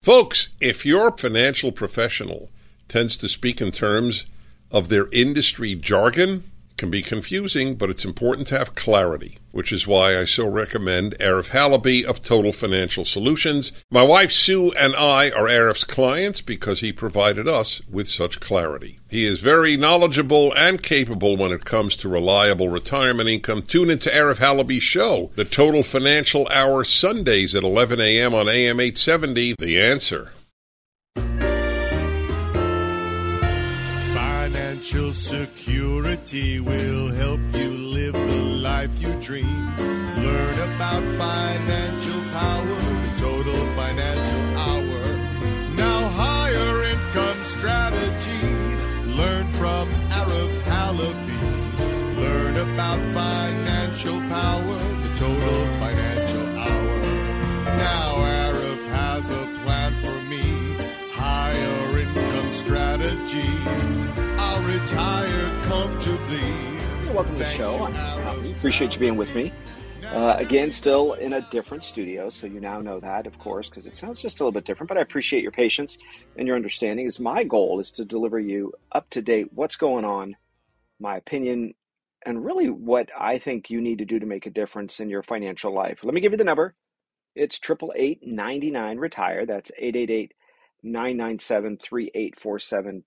Folks, if your financial professional tends to speak in terms of their industry jargon, it can be confusing, but it's important to have clarity, which is why I so recommend Arif Halaby of Total Financial Solutions. My wife Sue and I are Arif's clients because he provided us with such clarity. He is very knowledgeable and capable when it comes to reliable retirement income. Tune into Arif Halaby's show, The Total Financial Hour, Sundays at 11 a.m. on AM 870. The Answer. Financial security will help you live the life you dream. Learn about financial power, the Total Financial Hour. Now higher income strategy. Learn from Arif Halaby. Learn about financial power, the Total Financial Hour. Now Arif has a plan for me. Higher income strategy. I'll retire comfortably. Welcome to the show. I'm Halaby. Appreciate you being with me. Again, still in a different studio, so you now know that, of course, because it sounds just a little bit different, but I appreciate your patience and your understanding. Is my goal is to deliver you up-to-date what's going on, my opinion, and really what I think you need to do to make a difference in your financial life. Let me give you the number. It's 888-99-RETIRE. That's 888-997-3847,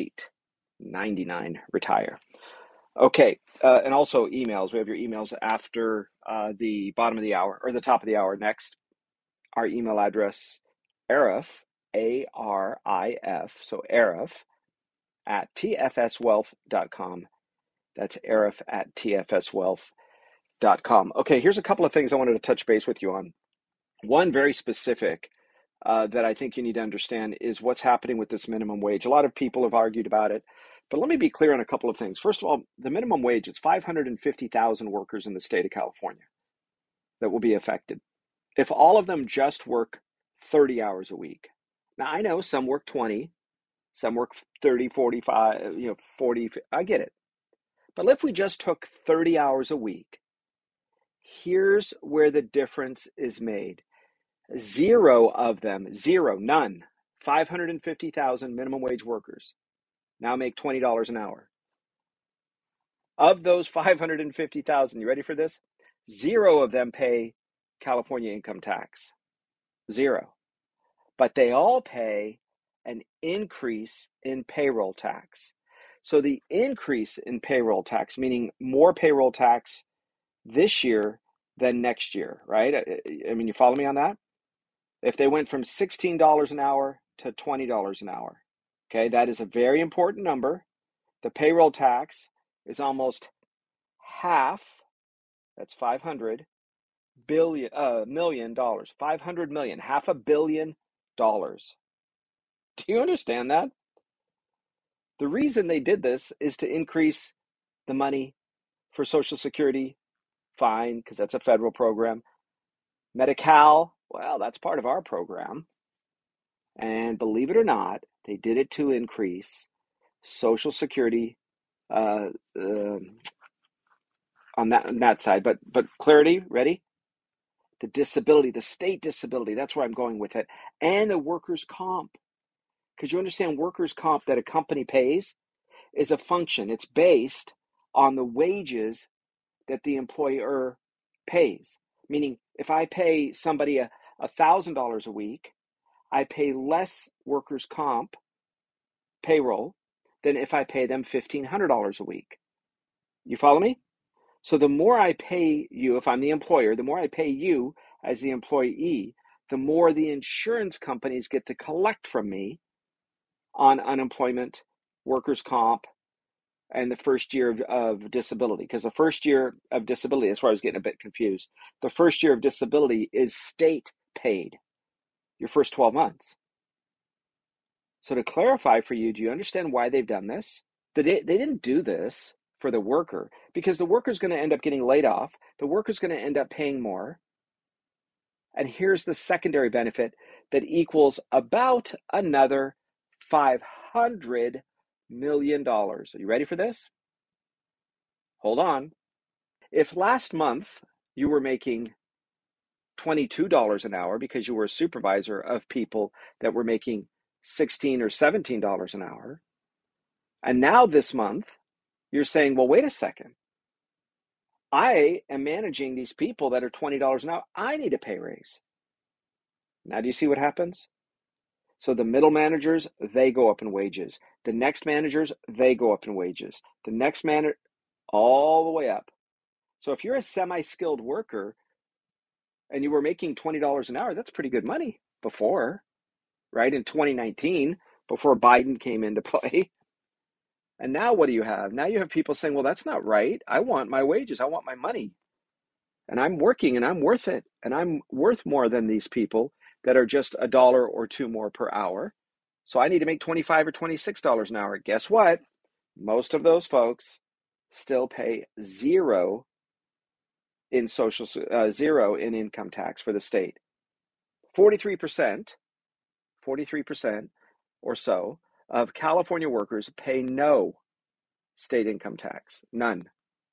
888-99-RETIRE. Okay, and also emails. We have your emails after the bottom of the hour, or the top of the hour next. Our email address, Arif, A-R-I-F, so Arif, at tfswealth.com. That's Arif at tfswealth.com. Okay, here's a couple of things I wanted to touch base with you on. One very specific that I think you need to understand is what's happening with this minimum wage. A lot of people have argued about it. But let me be clear on a couple of things. First of all, the minimum wage is 550,000 workers in the state of California that will be affected. If all of them just work 30 hours a week. Now, I know some work 20, some work 30, 45, 40. I get it. But if we just took 30 hours a week, here's where the difference is made. Zero of them, none, 550,000 minimum wage workers now make $20 an hour. Of those 550,000, you ready for this? Zero of them pay California income tax. Zero. But they all pay an increase in payroll tax. So the increase in payroll tax, meaning more payroll tax this year than next year, right? I mean, you follow me on that? If they went from $16 an hour to $20 an hour, okay, that is a very important number. The payroll tax is almost half, that's $500 million, $500 million, $500 million. Do you understand that? The reason they did this is to increase the money for Social Security, fine, because that's a federal program. Medi-Cal, well, that's part of our program. And believe it or not, they did it to increase Social Security on that side. But clarity, ready? The disability, the state disability, that's where I'm going with it. And the workers' comp. Because you understand workers' comp that a company pays is a function. It's based on the wages that the employer pays. Meaning, if I pay somebody $1,000 a week, I pay less workers' comp payroll than if I pay them $1,500 a week. You follow me? So the more I pay you, if I'm the employer, the more I pay you as the employee, the more the insurance companies get to collect from me on unemployment, workers' comp, and the first year of disability. Because the first year of disability, that's where I was getting a bit confused. The first year of disability is state paid, your first 12 months. So to clarify for you, do you understand why they've done this? They didn't do this for the worker because the worker's going to end up getting laid off. The worker's going to end up paying more. And here's the secondary benefit that equals about another $500 million. Are you ready for this? Hold on. If last month you were making $22 an hour because you were a supervisor of people that were making $16 or $17 an hour. And now this month, you're saying, well, wait a second. I am managing these people that are $20 an hour. I need a pay raise. Now, do you see what happens? So the middle managers, they go up in wages. The next managers, they go up in wages. The next manager, all the way up. So if you're a semi-skilled worker and you were making $20 an hour, that's pretty good money before, right? In 2019, before Biden came into play. And now what do you have? Now you have people saying, well, that's not right. I want my wages. I want my money. And I'm working and I'm worth it. And I'm worth more than these people that are just $1 or $2 more per hour. So I need to make $25 or $26 an hour. Guess what? Most of those folks still pay zero in zero in income tax for the state. 43% or so of California workers pay no state income tax. None.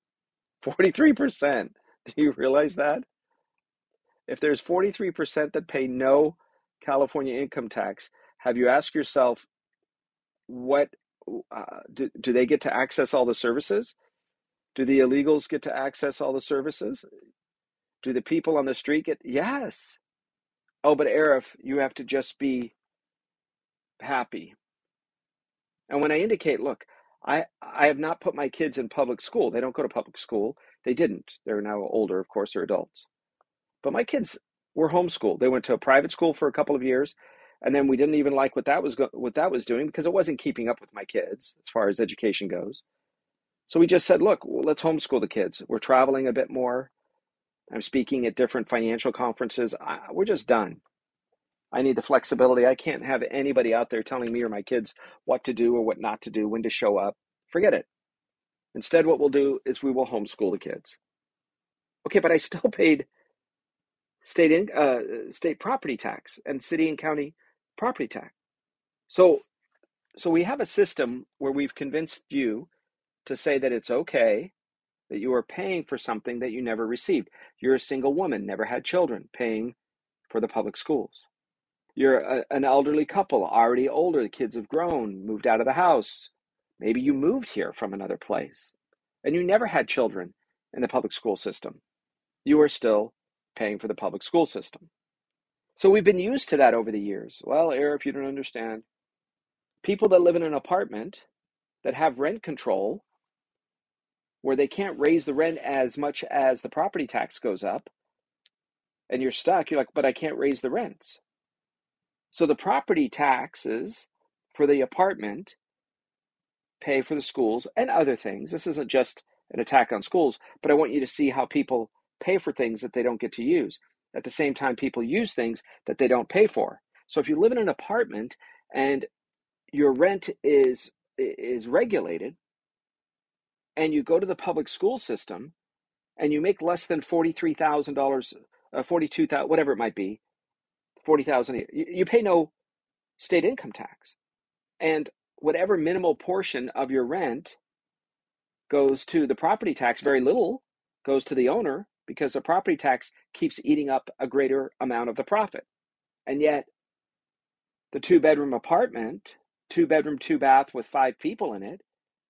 43%. Do you realize that? If there's 43% that pay no California income tax, have you asked yourself, what do they get to access all the services? Do the illegals get to access all the services? Do the people on the street get? Yes. Oh, but Arif, you have to just be happy. And when I indicate, look, I have not put my kids in public school. They don't go to public school. They didn't. They're now older, of course, they're adults. But my kids were homeschooled. They went to a private school for a couple of years, and then we didn't even like what that was doing because it wasn't keeping up with my kids as far as education goes. So we just said, look, let's homeschool the kids. We're traveling a bit more. I'm speaking at different financial conferences. We're just done. I need the flexibility. I can't have anybody out there telling me or my kids what to do or what not to do, when to show up. Forget it. Instead, what we'll do is we will homeschool the kids. Okay, but I still paid state property tax and city and county property tax. So we have a system where we've convinced you to say that it's okay that you are paying for something that you never received. You're a single woman, never had children, paying for the public schools. You're an elderly couple, already older, the kids have grown, moved out of the house. Maybe you moved here from another place and you never had children in the public school system. You are still paying for the public school system. So we've been used to that over the years. Well, Arif, you don't understand. People that live in an apartment that have rent control, where they can't raise the rent as much as the property tax goes up, and you're stuck, you're like, but I can't raise the rents. So the property taxes for the apartment pay for the schools and other things. This isn't just an attack on schools, but I want you to see how people pay for things that they don't get to use. At the same time, people use things that they don't pay for. So if you live in an apartment and your rent is regulated, and you go to the public school system and you make less than $43,000, $42,000, whatever it might be, $40,000, you pay no state income tax. And whatever minimal portion of your rent goes to the property tax, very little goes to the owner, because the property tax keeps eating up a greater amount of the profit. And yet, the 2-bedroom apartment, 2-bedroom, 2-bath with 5 people in it,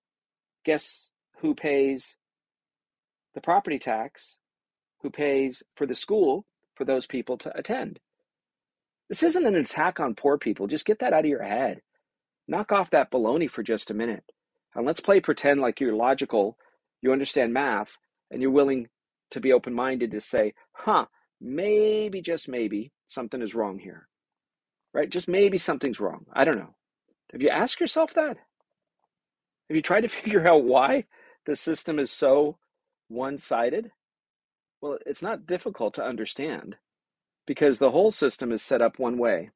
guess who pays the property tax? Who pays for the school for those people to attend? This isn't an attack on poor people. Just get that out of your head. Knock off that baloney for just a minute. And let's play pretend like you're logical, you understand math, and you're willing to be open-minded to say, maybe, just maybe, something is wrong here. Right? Just maybe something's wrong. I don't know. Have you asked yourself that? Have you tried to figure out why the system is so one-sided? Well, it's not difficult to understand, because the whole system is set up one way,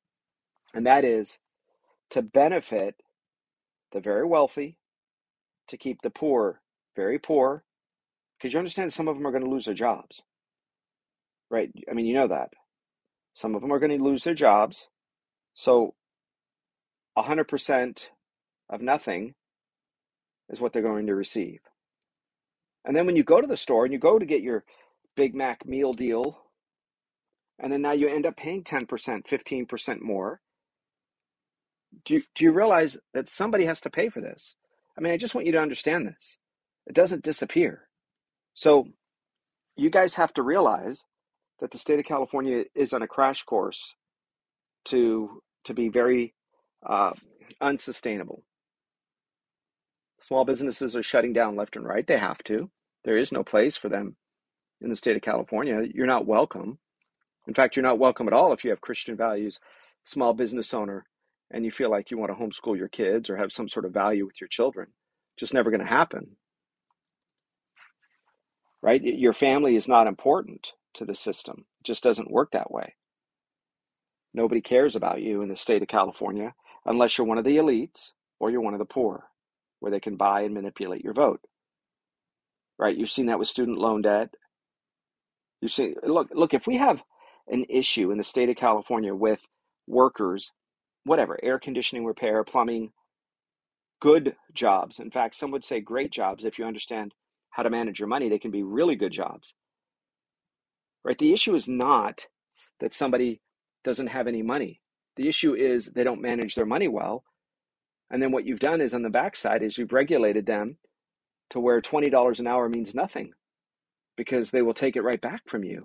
and that is to benefit the very wealthy, to keep the poor very poor, because you understand some of them are going to lose their jobs, right? I mean, you know that. Some of them are going to lose their jobs, so 100% of nothing is what they're going to receive. And then when you go to the store and you go to get your Big Mac meal deal And then now you end up paying 10%, 15% more. Do you realize that somebody has to pay for this? I mean, I just want you to understand this. It doesn't disappear. So you guys have to realize that the state of California is on a crash course to be very unsustainable. Small businesses are shutting down left and right. They have to. There is no place for them in the state of California. You're not welcome. In fact, you're not welcome at all if you have Christian values, small business owner, and you feel like you want to homeschool your kids or have some sort of value with your children. Just never going to happen. Right? Your family is not important to the system. It just doesn't work that way. Nobody cares about you in the state of California unless you're one of the elites or you're one of the poor, where they can buy and manipulate your vote. Right? You've seen that with student loan debt. You've seen, look, if we have an issue in the state of California with workers, whatever, air conditioning repair, plumbing, good jobs. In fact, some would say great jobs. If you understand how to manage your money, they can be really good jobs. Right? The issue is not that somebody doesn't have any money. The issue is they don't manage their money well. And then what you've done is on the backside is you've regulated them to where $20 an hour means nothing because they will take it right back from you.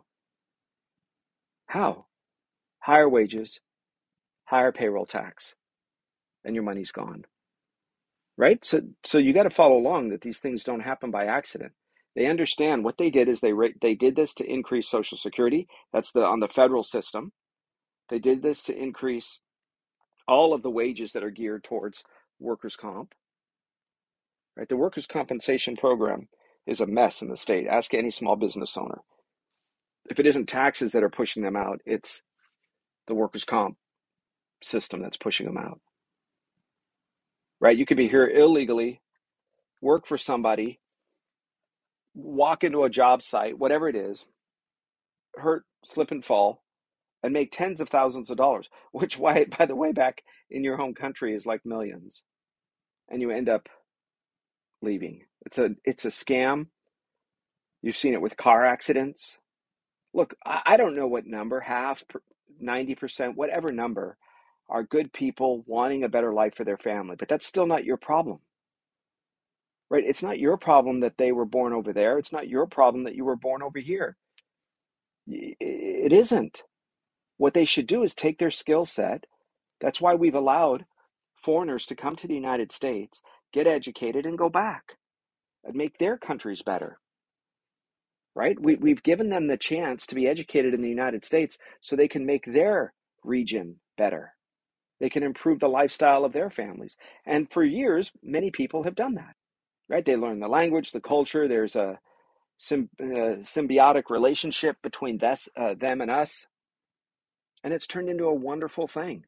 How? Higher wages, higher payroll tax, and your money's gone. Right? So you got to follow along that these things don't happen by accident. They understand what they did is they did this to increase Social Security. That's on the federal system. They did this to increase all of the wages that are geared towards workers' comp. Right? The workers' compensation program is a mess in the state. Ask any small business owner. If it isn't taxes that are pushing them out, it's the workers' comp system that's pushing them out. Right? You could be here illegally, work for somebody, walk into a job site, whatever it is, hurt, slip and fall, and make tens of thousands of dollars, which, by the way, back in your home country is like millions. And you end up leaving. It's a scam. You've seen it with car accidents. Look, I don't know what number, 90%, whatever number, are good people wanting a better life for their family, but that's still not your problem. Right? It's not your problem that they were born over there. It's not your problem that you were born over here. It isn't. What they should do is take their skill set. That's why we've allowed foreigners to come to the United States, get educated, and go back and make their countries better. Right? We've given them the chance to be educated in the United States so they can make their region better. They can improve the lifestyle of their families. And for years, many people have done that. Right? They learn the language, the culture. There's a symbiotic relationship between them and us. And it's turned into a wonderful thing.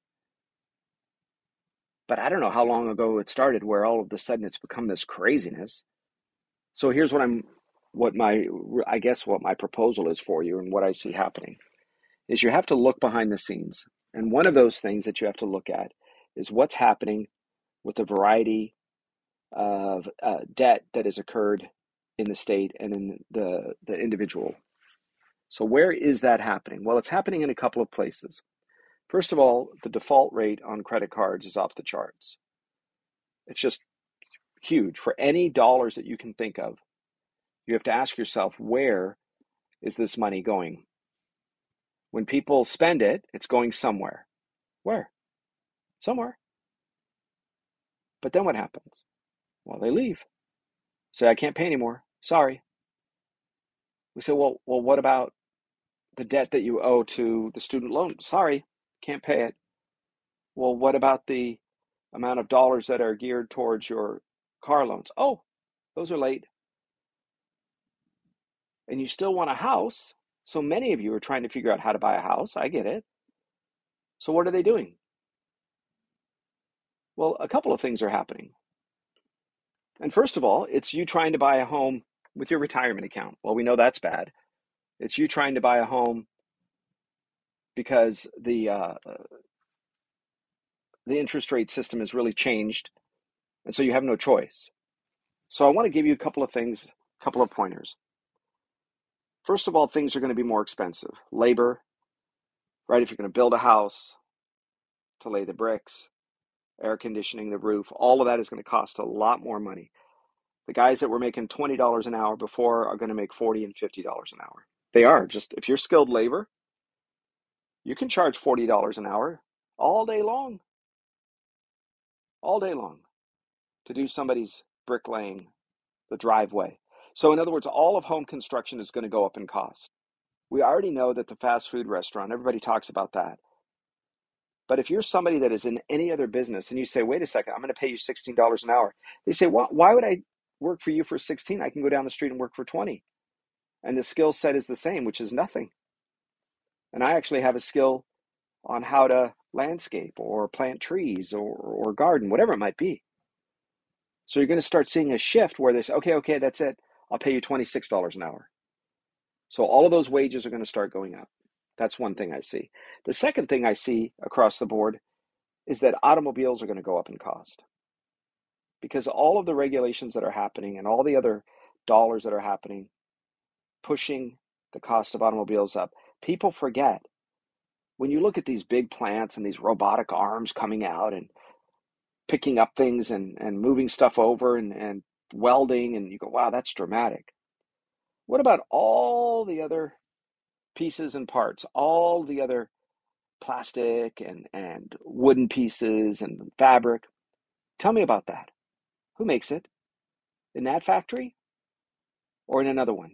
But I don't know how long ago it started where all of a sudden it's become this craziness. So here's what my proposal is for you and what I see happening is you have to look behind the scenes. And one of those things that you have to look at is what's happening with the variety of debt that has occurred in the state and in the individual. So where is that happening? Well, it's happening in a couple of places. First of all, the default rate on credit cards is off the charts. It's just huge. For any dollars that you can think of, you have to ask yourself, where is this money going? When people spend it, it's going somewhere. Where? Somewhere. But then what happens? Well, they leave. Say, I can't pay anymore. Sorry. We say, well, what about the debt that you owe to the student loan? Sorry, can't pay it. Well, what about the amount of dollars that are geared towards your car loans? Oh, those are late. And you still want a house. So many of you are trying to figure out how to buy a house. I get it. So what are they doing? Well, a couple of things are happening. And first of all, it's you trying to buy a home with your retirement account. Well, we know that's bad. It's you trying to buy a home because the interest rate system has really changed, and so you have no choice. So I want to give you a couple of things, a couple of pointers. First of all, things are going to be more expensive. Labor, right? If you're going to build a house, to lay the bricks, air conditioning, the roof, all of that is going to cost a lot more money. The guys that were making $20 an hour before are going to make $40 and $50 an hour. They are. Just if you're skilled labor, you can charge $40 an hour all day long to do somebody's bricklaying, the driveway. So in other words, all of home construction is going to go up in cost. We already know that the fast food restaurant, everybody talks about that. But if you're somebody that is in any other business and you say, wait a second, I'm going to pay you $16 an hour. They say, well, why would I work for you for 16? I can go down the street and work for 20. And the skill set is the same, which is nothing. And I actually have a skill on how to landscape or plant trees or garden, whatever it might be. So you're going to start seeing a shift where they say, okay, that's it. I'll pay you $26 an hour. So all of those wages are going to start going up. That's one thing I see. The second thing I see across the board is that automobiles are going to go up in cost because all of the regulations that are happening and all the other dollars that are happening, pushing the cost of automobiles up. People forget when you look at these big plants and these robotic arms coming out and picking up things and moving stuff over and welding, and you go, wow, that's dramatic. What about all the other pieces and parts, all the other plastic and wooden pieces and fabric? Tell me about that. Who makes it? In that factory or in another one?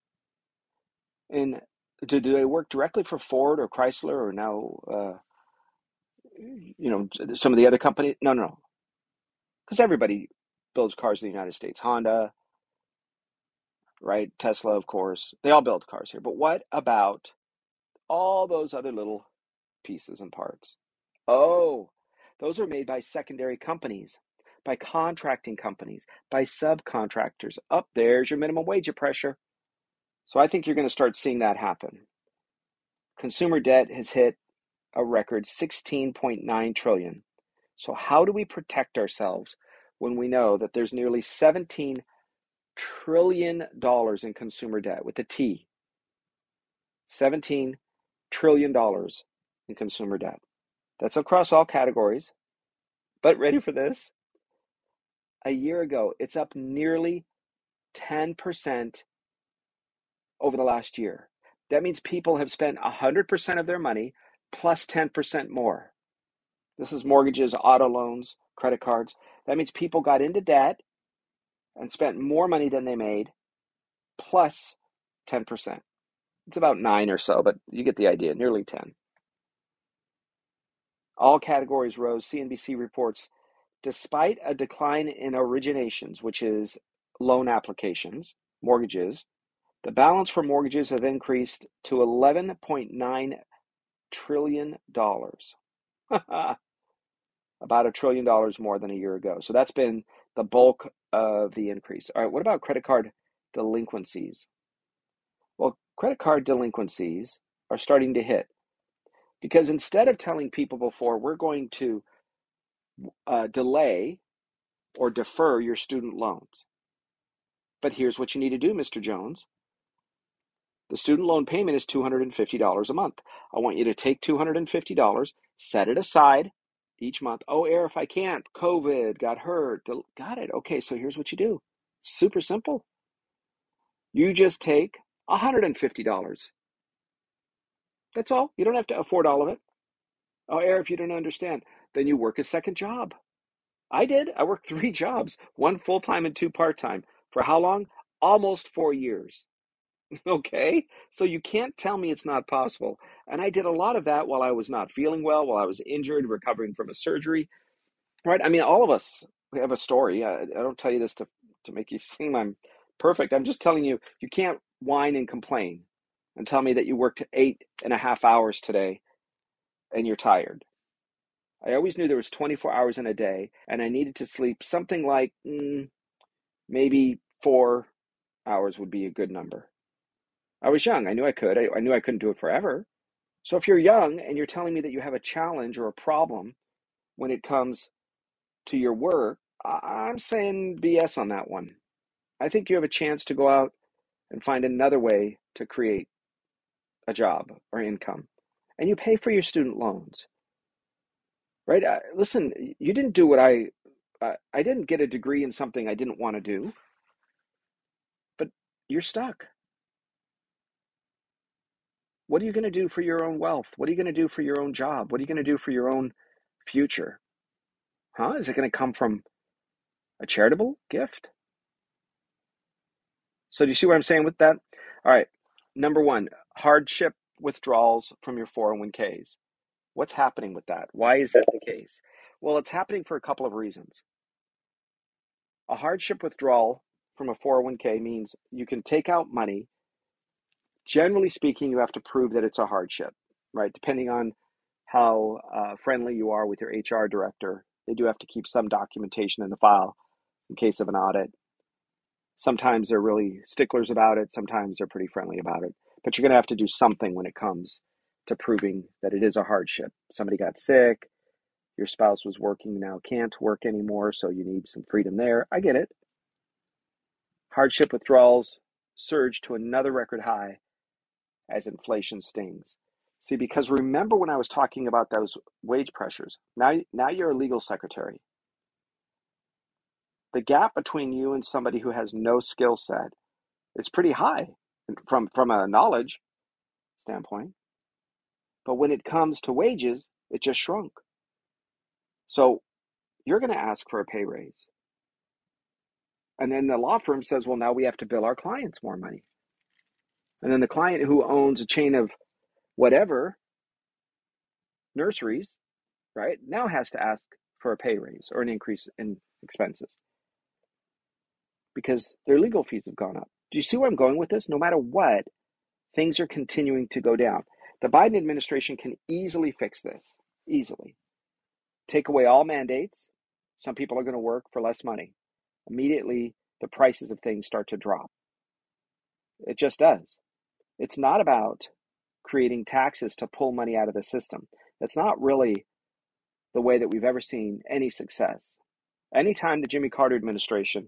Do they work directly for Ford or Chrysler or now, some of the other companies? No. Because everybody builds cars in the United States. Honda, right? Tesla, of course. They all build cars here. But what about all those other little pieces and parts? Oh, those are made by secondary companies, by contracting companies, by subcontractors. Up there's your minimum wage pressure. So I think you're going to start seeing that happen. Consumer debt has hit a record 16.9 trillion. So how do we protect ourselves when we know that there's nearly $17 trillion in consumer debt with a T? $17 trillion in consumer debt. That's across all categories. But ready for this? A year ago, it's up nearly 10% over the last year. That means people have spent 100% of their money plus 10% more. This is mortgages, auto loans, credit cards. That means people got into debt and spent more money than they made plus 10%. It's about 9 or so, but you get the idea, nearly 10. All categories rose. CNBC reports, despite a decline in originations, which is loan applications, mortgages, the balance for mortgages have increased to $11.9 trillion. About $1 trillion more than a year ago. So that's been the bulk of the increase. All right, what about credit card delinquencies? Well, credit card delinquencies are starting to hit because instead of telling people before, we're going to delay or defer your student loans. But here's what you need to do, Mr. Jones. The student loan payment is $250 a month. I want you to take $250, set it aside each month. Oh, Air, if I can't, COVID, got hurt. Got it. Okay, so here's what you do. Super simple. You just take $150. That's all. You don't have to afford all of it. Oh, Air, if you don't understand, then you work a second job. I did. I worked 3 jobs, 1 full-time and 2 part-time. For how long? Almost 4 years. Okay? So you can't tell me it's not possible. And I did a lot of that while I was not feeling well, while I was injured, recovering from a surgery. Right? I mean, all of us, we have a story. I don't tell you this to make you seem I'm perfect. I'm just telling you, you can't whine and complain and tell me that you worked 8.5 hours today and you're tired. I always knew there was 24 hours in a day, and I needed to sleep something like maybe 4 hours would be a good number. I was young. I knew I could. I knew I couldn't do it forever. So if you're young and you're telling me that you have a challenge or a problem when it comes to your work, I'm saying BS on that one. I think you have a chance to go out and find another way to create a job or income. and you pay for your student loans, right? Listen, you didn't do what I didn't get a degree in something I didn't want to do, but you're stuck. What are you going to do for your own wealth? What are you going to do for your own job? What are you going to do for your own future? Is it going to come from a charitable gift? So do you see what I'm saying with that? All right. Number one, hardship withdrawals from your 401ks. What's happening with that? Why is that the case? Well, it's happening for a couple of reasons. A hardship withdrawal from a 401k means you can take out money. Generally speaking, you have to prove that it's a hardship, right? Depending on how friendly you are with your HR director, they do have to keep some documentation in the file in case of an audit. Sometimes they're really sticklers about it. Sometimes they're pretty friendly about it. But you're going to have to do something when it comes to proving that it is a hardship. Somebody got sick, your spouse was working, now can't work anymore, so you need some freedom there. I get it. Hardship withdrawals surge to another record high as inflation stings. See, because remember when I was talking about those wage pressures, now you're a legal secretary. The gap between you and somebody who has no skill set is pretty high from a knowledge standpoint. But when it comes to wages, it just shrunk. So you're going to ask for a pay raise. And then the law firm says, well, now we have to bill our clients more money. And then the client who owns a chain of whatever nurseries, right, now has to ask for a pay raise or an increase in expenses because their legal fees have gone up. Do you see where I'm going with this? No matter what, things are continuing to go down. The Biden administration can easily fix this, easily. Take away all mandates. Some people are going to work for less money. Immediately, the prices of things start to drop. It just does. It's not about creating taxes to pull money out of the system. That's not really the way that we've ever seen any success. Anytime the Jimmy Carter administration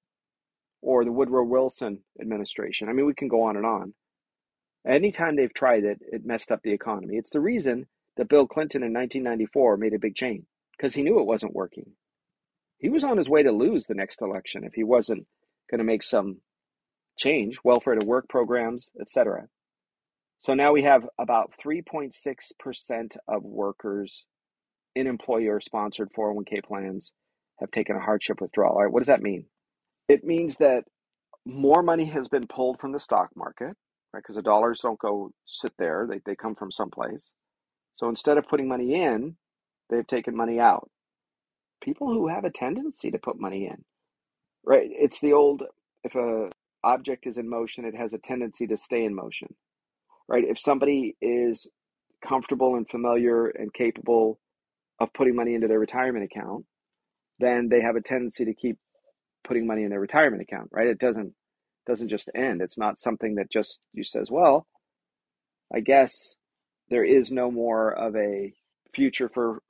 or the Woodrow Wilson administration, I mean, we can go on and on. Anytime they've tried it, it messed up the economy. It's the reason that Bill Clinton in 1994 made a big change, because he knew it wasn't working. He was on his way to lose the next election if he wasn't going to make some change, welfare to work programs, etc. So now we have about 3.6% of workers in employer-sponsored 401k plans have taken a hardship withdrawal. All right, what does that mean? It means that more money has been pulled from the stock market, right? Because the dollars don't go sit there. They come from someplace. So instead of putting money in, they've taken money out. People who have a tendency to put money in, right? It's the old, if a object is in motion, it has a tendency to stay in motion, right? If somebody is comfortable and familiar and capable of putting money into their retirement account, then they have a tendency to keep putting money in their retirement account, right? It doesn't just end. It's not something that just you says, well, I guess there is no more of a future for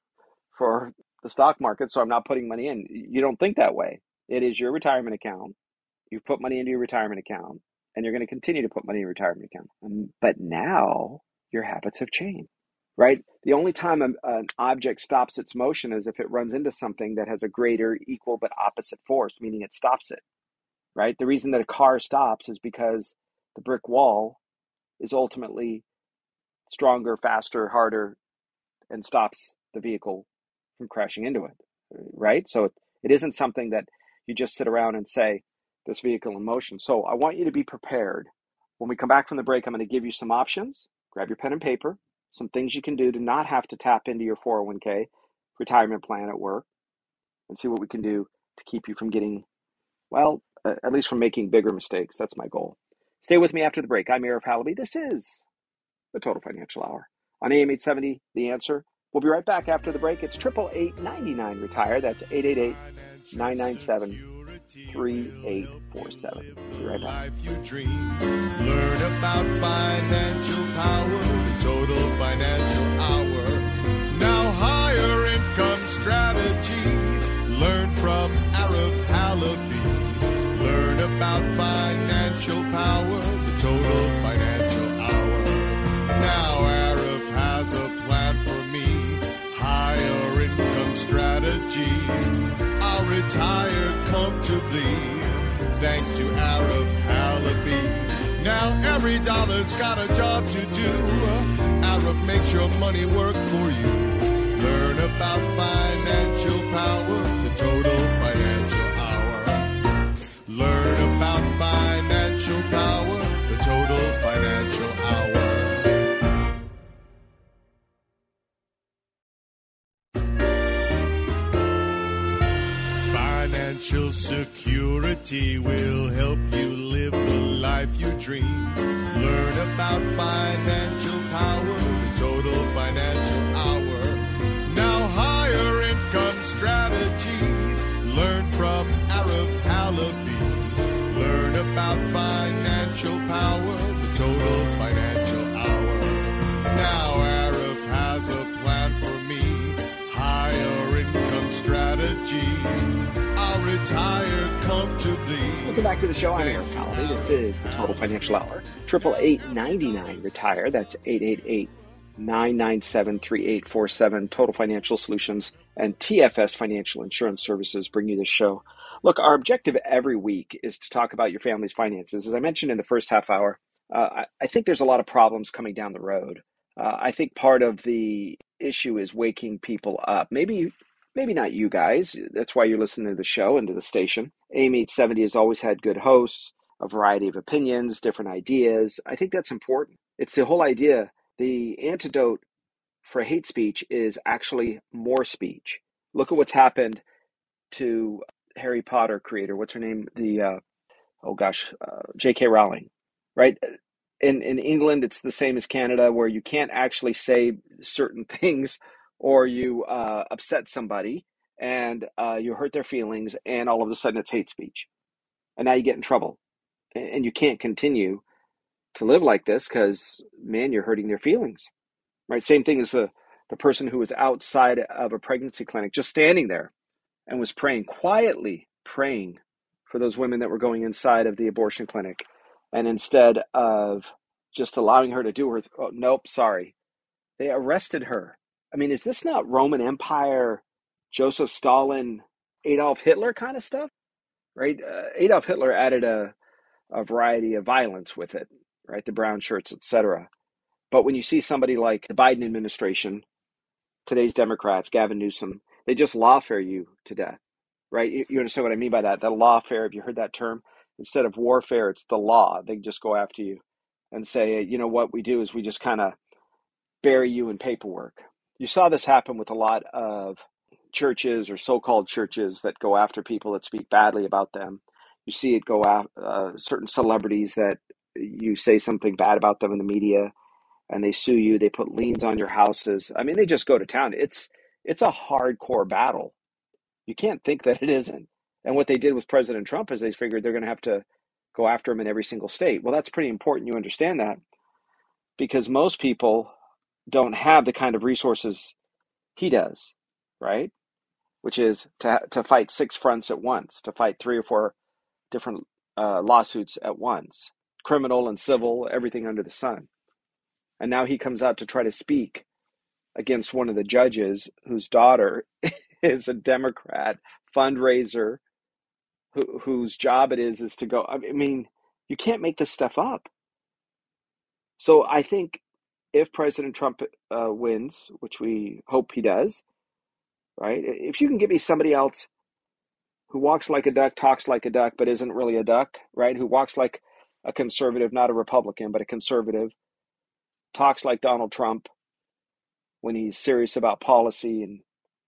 the stock market, so I'm not putting money in. You don't think that way. It is your retirement account. You've put money into your retirement account, and you're going to continue to put money in your retirement account. But now your habits have changed, right? The only time an object stops its motion is if it runs into something that has a greater, equal, but opposite force, meaning it stops it, right? The reason that a car stops is because the brick wall is ultimately stronger, faster, harder, and stops the vehicle from crashing into it, right? So it isn't something that you just sit around and say, this vehicle in motion. So I want you to be prepared. When we come back from the break, I'm going to give you some options. Grab your pen and paper, some things you can do to not have to tap into your 401k retirement plan at work, and see what we can do to keep you from getting, well, at least from making bigger mistakes. That's my goal. Stay with me after the break. I'm Arif Halaby. This is the Total Financial Hour on AM 870, The Answer. We'll be right back after the break. It's 888-99-RETIRE. That's 888-997-3847. Be right back. Life you dream. Learn about financial power, the Total Financial Hour. Now higher income strategy. Learn from Arif Halaby. Learn about financial power, the Total Financial Hour. Now Arif I'll retire comfortably, thanks to Arif Halaby. Now every dollar's got a job to do. Arif makes your money work for you. Learn about financial power, the Total Financial Hour. Learn about financial power, the Total Financial Hour. Financial security will help you live the life you dream. Learn about financial power, the Total Financial Hour. Now higher income strategy. Learn from Arif Halaby. Learn about financial power, the Total Financial Hour. Now Arif has a plan for me. Higher income strategy. I'll retire comfortably. Welcome back to the show. I'm Eric Halaby. This is the Total Financial Hour. 888-99-RETIRE. That's 888-997-3847. Total Financial Solutions and TFS Financial Insurance Services bring you this show. Look, our objective every week is to talk about your family's finances. As I mentioned in the first half hour, I think there's a lot of problems coming down the road. I think part of the issue is waking people up. Maybe not you guys. That's why you're listening to the show and to the station. AM870 has always had good hosts, a variety of opinions, different ideas. I think that's important. It's the whole idea. The antidote for hate speech is actually more speech. Look at what's happened to Harry Potter creator. What's her name? J.K. Rowling, right? In England, it's the same as Canada, where you can't actually say certain things, or you upset somebody and you hurt their feelings, and all of a sudden it's hate speech. And now you get in trouble. And you can't continue to live like this because, man, you're hurting their feelings. Right? Same thing as the person who was outside of a pregnancy clinic, just standing there and was quietly praying for those women that were going inside of the abortion clinic. And instead of just allowing her to do her, nope, sorry. They arrested her. I mean, is this not Roman Empire, Joseph Stalin, Adolf Hitler kind of stuff? Right? Adolf Hitler added a variety of violence with it, right? The brown shirts, etc. But when you see somebody like the Biden administration, today's Democrats, Gavin Newsom, they just lawfare you to death, right? You understand what I mean by that? The lawfare, have you heard that term? Instead of warfare, it's the law. They just go after you and say, you know, what we do is we just kind of bury you in paperwork. You saw this happen with a lot of churches or so-called churches that go after people that speak badly about them. You see it go after certain celebrities that you say something bad about them in the media, and they sue you. They put liens on your houses. I mean, they just go to town. It's a hardcore battle. You can't think that it isn't. And what they did with President Trump is they figured they're going to have to go after him in every single state. Well, that's pretty important you understand that, because most people don't have the kind of resources he does, right? Which is to fight 6 fronts at once, to fight 3 or 4 different lawsuits at once, criminal and civil, everything under the sun. And now he comes out to try to speak against one of the judges whose daughter is a Democrat fundraiser, whose job it is to go. I mean, you can't make this stuff up. So I think if President Trump wins, which we hope he does, right? If you can give me somebody else who walks like a duck, talks like a duck, but isn't really a duck, right? Who walks like a conservative, not a Republican, but a conservative, talks like Donald Trump when he's serious about policy,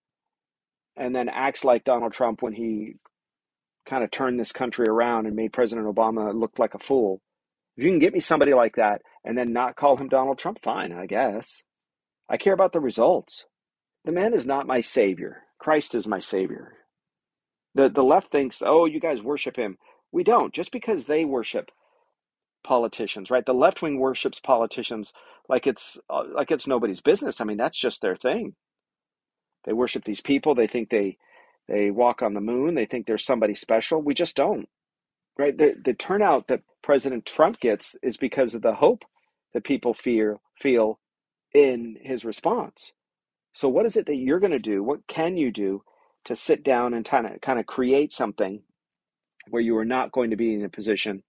and then acts like Donald Trump when he kind of turned this country around and made President Obama look like a fool. If you can get me somebody like that and then not call him Donald Trump, fine, I guess. I care about the results. The man is not my savior. Christ is my savior. The left thinks, oh, you guys worship him. We don't. Just because they worship politicians, right? The left wing worships politicians like it's nobody's business. I mean, that's just their thing. They worship these people. They think they walk on the moon. They think they're somebody special. We just don't, right? The turnout that President Trump gets is because of the hope that people feel in his response. So what is it that you're going to do? What can you do to sit down and kind of create something where you are not going to be in a position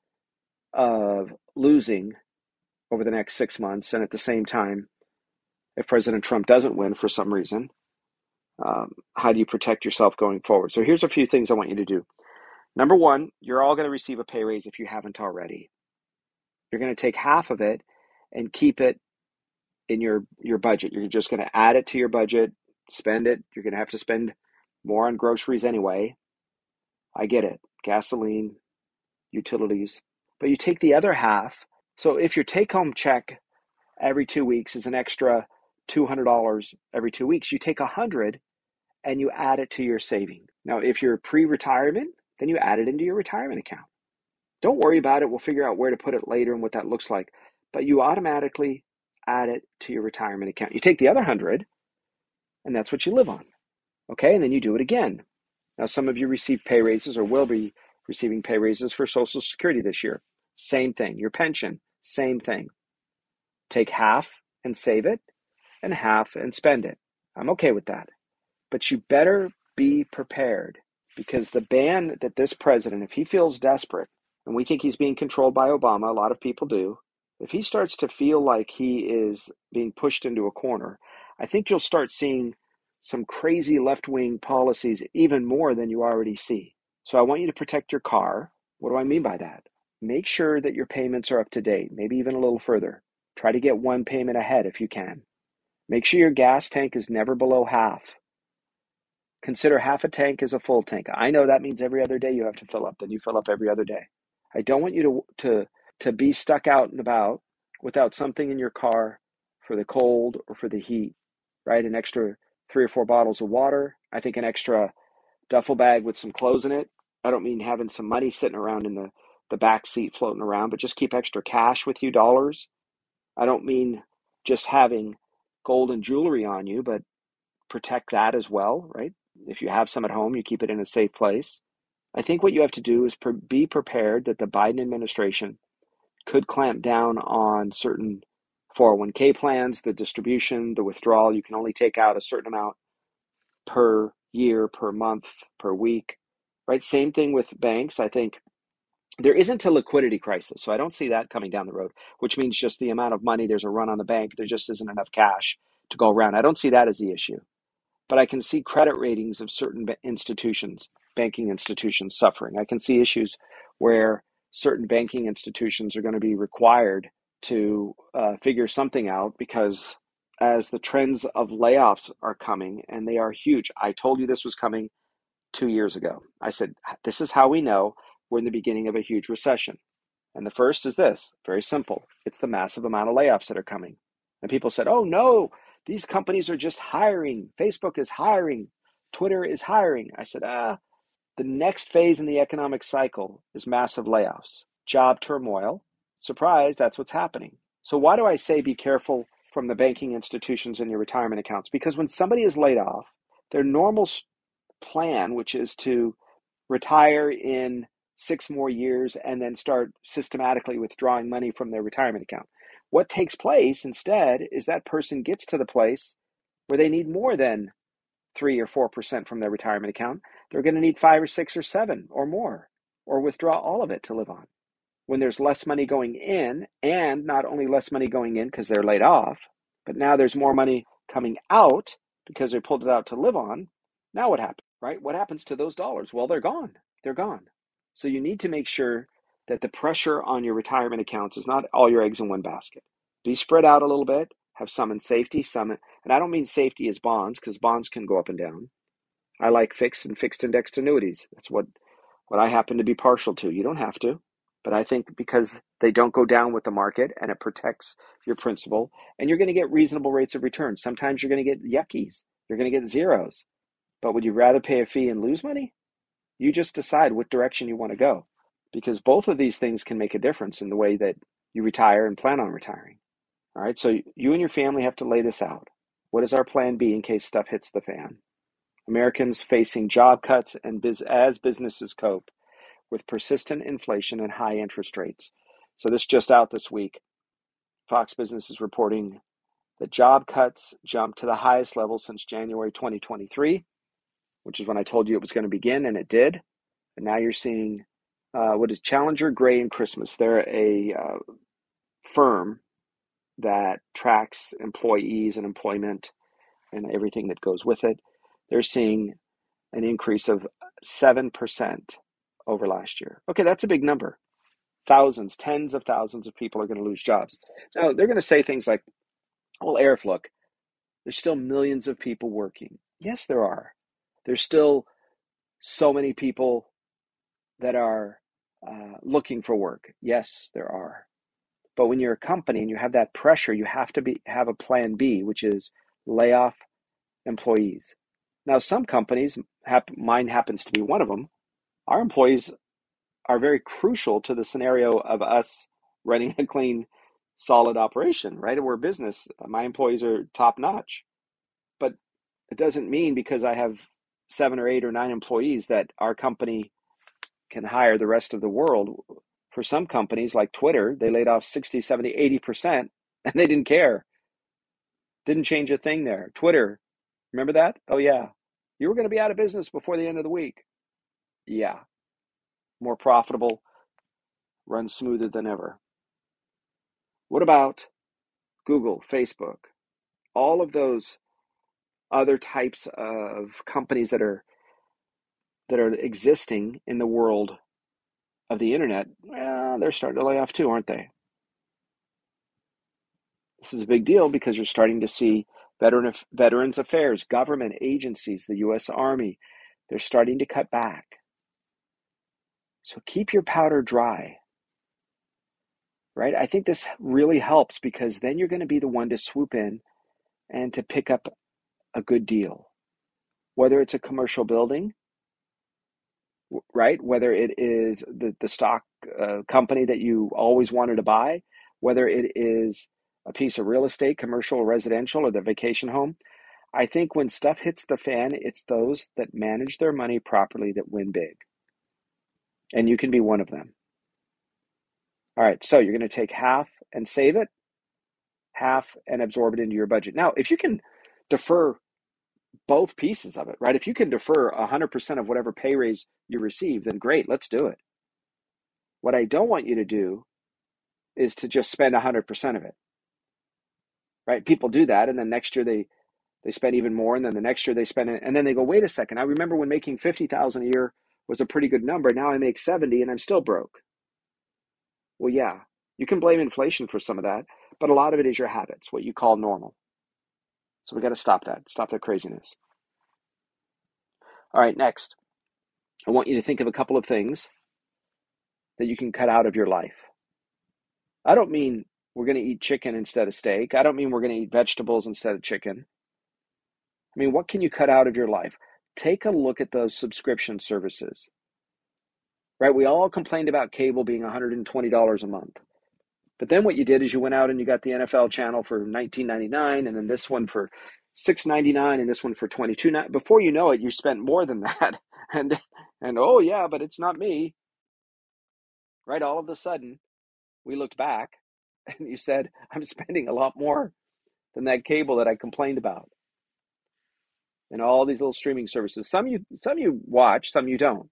of losing over the next 6 months. And at the same time, if President Trump doesn't win for some reason, how do you protect yourself going forward? So here's a few things I want you to do. Number one, you're all going to receive a pay raise if you haven't already. You're going to take half of it and keep it in your budget. You're just going to add it to your budget, spend it. You're going to have to spend more on groceries anyway. I get it. Gasoline, utilities. But you take the other half. So if your take-home check every 2 weeks is an extra $200 every 2 weeks, you take $100 and you add it to your saving. Now, if you're pre-retirement, then you add it into your retirement account. Don't worry about it. We'll figure out where to put it later and what that looks like. But you automatically add it to your retirement account. You take the other $100 and that's what you live on. Okay, and then you do it again. Now, some of you receive pay raises or will be receiving pay raises for Social Security this year. Same thing. Your pension, same thing. Take half and save it and half and spend it. I'm okay with that. But you better be prepared, because the ban that this president, if he feels desperate, and we think he's being controlled by Obama, a lot of people do, if he starts to feel like he is being pushed into a corner, I think you'll start seeing some crazy left-wing policies even more than you already see. So I want you to protect your car. What do I mean by that? Make sure that your payments are up to date, maybe even a little further. Try to get one payment ahead if you can. Make sure your gas tank is never below half. Consider half a tank as a full tank. I know that means every other day you have to fill up, then you fill up every other day. I don't want you to be stuck out and about without something in your car for the cold or for the heat, right? An extra 3 or 4 bottles of water. I think an extra duffel bag with some clothes in it. I don't mean having some money sitting around in the back seat floating around, but just keep extra cash with you, dollars. I don't mean just having gold and jewelry on you, but protect that as well, right? If you have some at home, you keep it in a safe place. I think what you have to do is be prepared that the Biden administration could clamp down on certain 401k plans, the distribution, the withdrawal. You can only take out a certain amount per year, per month, per week, right? Same thing with banks. I think there isn't a liquidity crisis, so I don't see that coming down the road, which means just the amount of money, there's a run on the bank, there just isn't enough cash to go around. I don't see that as the issue. But I can see credit ratings of certain institutions, banking institutions, suffering. I can see issues where certain banking institutions are going to be required to figure something out, because as the trends of layoffs are coming, and they are huge. I told you this was coming 2 years ago. I said, this is how we know we're in the beginning of a huge recession. And the first is this, very simple. It's the massive amount of layoffs that are coming. And people said, oh no, these companies are just hiring. Facebook is hiring. Twitter is hiring. I said, the next phase in the economic cycle is massive layoffs, job turmoil. Surprise, that's what's happening. So why do I say be careful from the banking institutions and your retirement accounts? Because when somebody is laid off, their normal plan, which is to retire in 6 more years and then start systematically withdrawing money from their retirement account. What takes place instead is that person gets to the place where they need more than 3 or 4% from their retirement account. They're going to need 5 or 6 or 7 or more, or withdraw all of it to live on. When there's less money going in, and not only less money going in because they're laid off, but now there's more money coming out because they pulled it out to live on. Now what happens, right? What happens to those dollars? Well, they're gone. They're gone. So you need to make sure that the pressure on your retirement accounts is not all your eggs in one basket. Be spread out a little bit, have some in safety, some in, and I don't mean safety as bonds, because bonds can go up and down. I like fixed and fixed indexed annuities. That's what I happen to be partial to. You don't have to, but I think because they don't go down with the market and it protects your principal, and you're going to get reasonable rates of return. Sometimes you're going to get yuckies. You're going to get zeros. But would you rather pay a fee and lose money? You just decide what direction you want to go, because both of these things can make a difference in the way that you retire and plan on retiring. All right, so you and your family have to lay this out. What is our plan B in case stuff hits the fan? Americans facing job cuts and as businesses cope with persistent inflation and high interest rates. So this just out this week. Fox Business is reporting that job cuts jumped to the highest level since January 2023. which is when I told you it was going to begin, and it did. And now you're seeing what is Challenger, Gray, and Christmas. They're a firm that tracks employees and employment and everything that goes with it. They're seeing an increase of 7% over last year. Okay, that's a big number. Thousands, tens of thousands of people are going to lose jobs. Now, they're going to say things like, well, Arif, look, there's still millions of people working. Yes, there are. There's still so many people that are looking for work. Yes, there are. But when you're a company and you have that pressure, you have to have a plan B, which is lay off employees. Now, some companies, mine happens to be one of them, our employees are very crucial to the scenario of us running a clean, solid operation, right? We're a business. My employees are top notch. But it doesn't mean because I have 7 or 8 or 9 employees that our company can hire the rest of the world. For some companies like Twitter, they laid off 60, 70, 80%, and they didn't care. Didn't change a thing there. Twitter, remember that? Oh, yeah. You were going to be out of business before the end of the week. Yeah. More profitable, runs smoother than ever. What about Google, Facebook, all of those other types of companies that are existing in the world of the internet? Well, they're starting to lay off too, aren't they? This is a big deal because you're starting to see Veterans Affairs, government agencies, the U.S. Army, they're starting to cut back. So keep your powder dry, right? I think this really helps because then you're going to be the one to swoop in and to pick up a good deal, whether it's a commercial building, right? Whether it is the stock company that you always wanted to buy, whether it is a piece of real estate, commercial or residential, or the vacation home. I think when stuff hits the fan, it's those that manage their money properly that win big. And you can be one of them. All right, so you're going to take half and save it, half and absorb it into your budget. Now, if you can defer both pieces of it, right? If you can defer 100% of whatever pay raise you receive, then great, let's do it. What I don't want you to do is to just spend 100% of it, right? People do that, and then next year they spend even more, and then the next year they spend it, and then they go, wait a second, I remember when making $50,000 a year was a pretty good number. Now I make 70 and I'm still broke. Well, yeah, you can blame inflation for some of that, but a lot of it is your habits, what you call normal. So we got to stop that craziness. All right, next, I want you to think of a couple of things that you can cut out of your life. I don't mean we're going to eat chicken instead of steak. I don't mean we're going to eat vegetables instead of chicken. I mean, what can you cut out of your life? Take a look at those subscription services, right? We all complained about cable being $120 a month. But then what you did is you went out and you got the NFL channel for $19.99, and then this one for $6.99, and this one for $22.99. Before you know it, you spent more than that. And oh yeah, but it's not me. Right? All of a sudden, we looked back and you said, I'm spending a lot more than that cable that I complained about. And all these little streaming services. Some you watch, some you don't.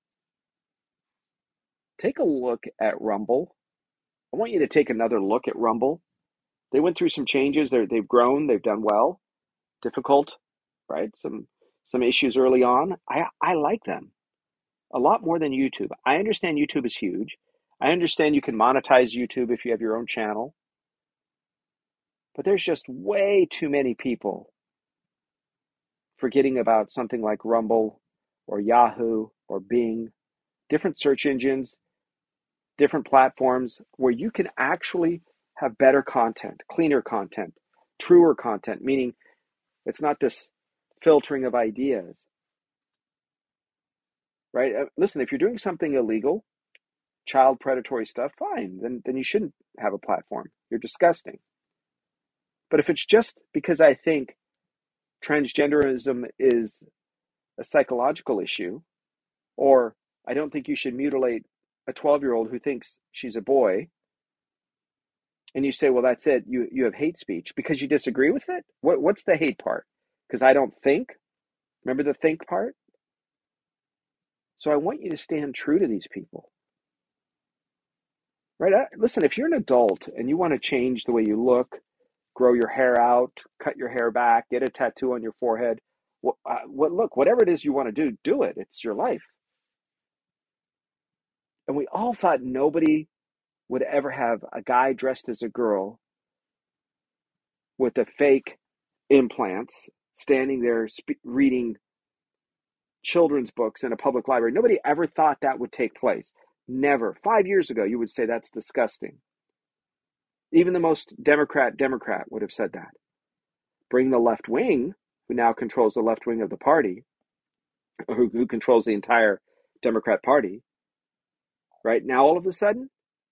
Take a look at Rumble. I want you to take another look at Rumble. They went through some changes. They've grown. They've done well. Difficult, right? Some issues early on. I like them a lot more than YouTube. I understand YouTube is huge. I understand you can monetize YouTube if you have your own channel. But there's just way too many people forgetting about something like Rumble or Yahoo or Bing, different search engines, different platforms where you can actually have better content, cleaner content, truer content, meaning it's not this filtering of ideas, right? Listen, if you're doing something illegal, child predatory stuff, fine, then you shouldn't have a platform. You're disgusting. But if it's just because I think transgenderism is a psychological issue, or I don't think you should mutilate a 12-year-old who thinks she's a boy, and you say, well, that's it, you have hate speech because you disagree with it? What's the hate part? Because I don't think? Remember the think part? So I want you to stand true to these people. Right? Listen, if you're an adult and you want to change the way you look, grow your hair out, cut your hair back, get a tattoo on your forehead, whatever it is you want to do it. It's your life. And we all thought nobody would ever have a guy dressed as a girl with the fake implants standing there reading children's books in a public library. Nobody ever thought that would take place. Never. 5 years ago, you would say that's disgusting. Even the most Democrat would have said that. Bring the left wing, who now controls the left wing of the party, who controls the entire Democrat Party, right? Now, all of a sudden,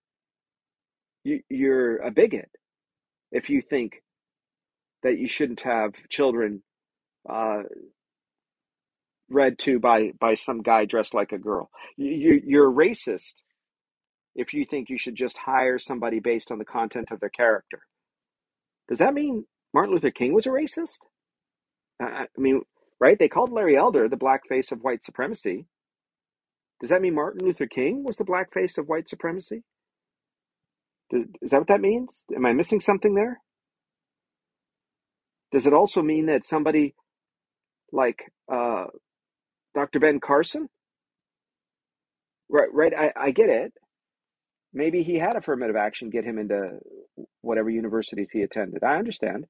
you're a bigot if you think that you shouldn't have children read to by some guy dressed like a girl. You're a racist if you think you should just hire somebody based on the content of their character. Does that mean Martin Luther King was a racist? I mean, right? They called Larry Elder the black face of white supremacy. Does that mean Martin Luther King was the black face of white supremacy? Is that what that means? Am I missing something there? Does it also mean that somebody like Dr. Ben Carson? Right. I get it. Maybe he had affirmative action get him into whatever universities he attended. I understand.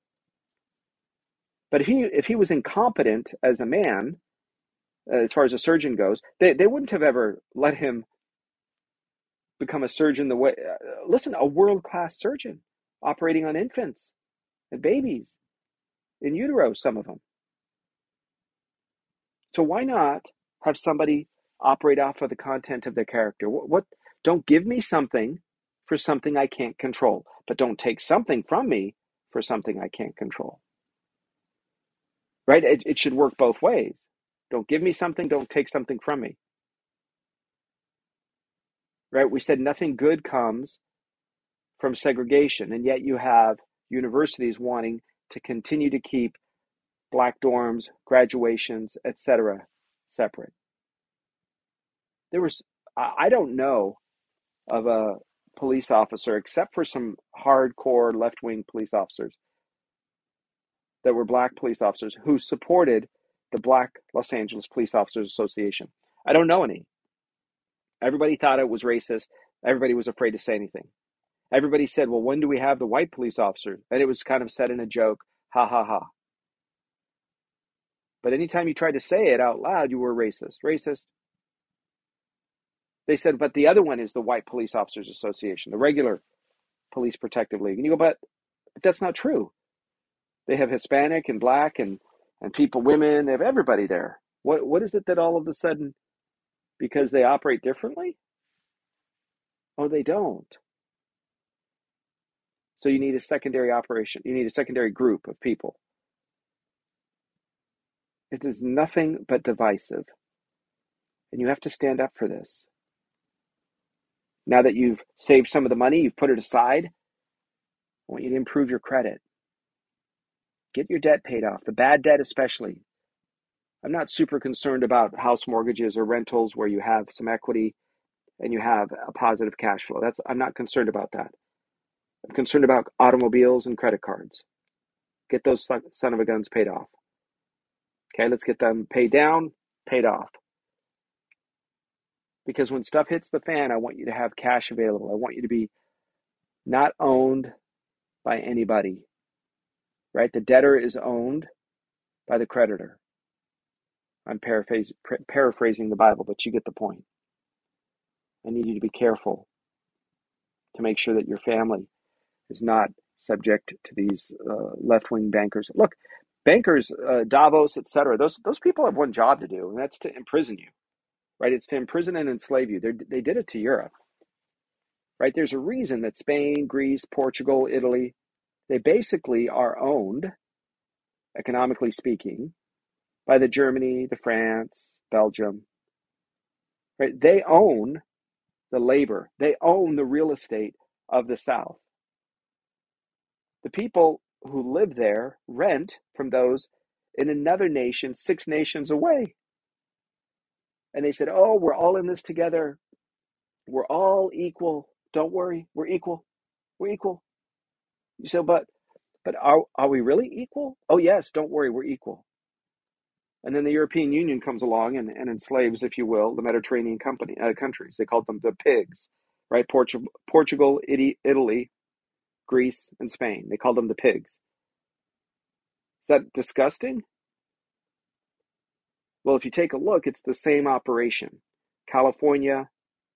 But if he was incompetent as a man, as far as a surgeon goes, they wouldn't have ever let him become a surgeon the way, listen, a world-class surgeon operating on infants and babies in utero, some of them. So why not have somebody operate off of the content of their character? What? Don't give me something for something I can't control, but don't take something from me for something I can't control. Right? It should work both ways. Don't give me something, don't take something from me. Right? We said nothing good comes from segregation, and yet you have universities wanting to continue to keep black dorms, graduations, etc., separate. I don't know of a police officer, except for some hardcore left-wing police officers that were black police officers who supported the Black Los Angeles Police Officers Association. I don't know any. Everybody thought it was racist. Everybody was afraid to say anything. Everybody said, well, when do we have the white police officers? And it was kind of said in a joke, ha, ha, ha. But anytime you tried to say it out loud, you were racist. Racist. They said, but the other one is the White Police Officers Association, the regular Police Protective League. And you go, but that's not true. They have Hispanic and black and people, women, they have everybody there. What is it that all of a sudden, because they operate differently? Oh, they don't. So you need a secondary operation. You need a secondary group of people. It is nothing but divisive. And you have to stand up for this. Now that you've saved some of the money, you've put it aside, I want you to improve your credit. Get your debt paid off, the bad debt especially. I'm not super concerned about house mortgages or rentals where you have some equity and you have a positive cash flow. I'm not concerned about that. I'm concerned about automobiles and credit cards. Get those son of a guns paid off. Okay, let's get them paid down, paid off. Because when stuff hits the fan, I want you to have cash available. I want you to be not owned by anybody, right? The debtor is owned by the creditor. I'm paraphrasing the Bible, but you get the point. I need you to be careful to make sure that your family is not subject to these left-wing bankers. Look, bankers, Davos, etc., those people have one job to do, and that's to imprison you. Right? It's to imprison and enslave you. They did it to Europe. Right? There's a reason that Spain, Greece, Portugal, Italy, they basically are owned, economically speaking, by the Germany, the France, Belgium. Right? They own the labor. They own the real estate of the South. The people who live there rent from those in another nation, 6 nations away. And they said, oh, we're all in this together. We're all equal. Don't worry. We're equal. We're equal. You say, but are we really equal? Oh, yes. Don't worry. We're equal. And then the European Union comes along and enslaves, if you will, the Mediterranean countries. They called them the pigs, right? Portugal, Italy, Greece, and Spain. They called them the pigs. Is that disgusting? Well, if you take a look, it's the same operation. California,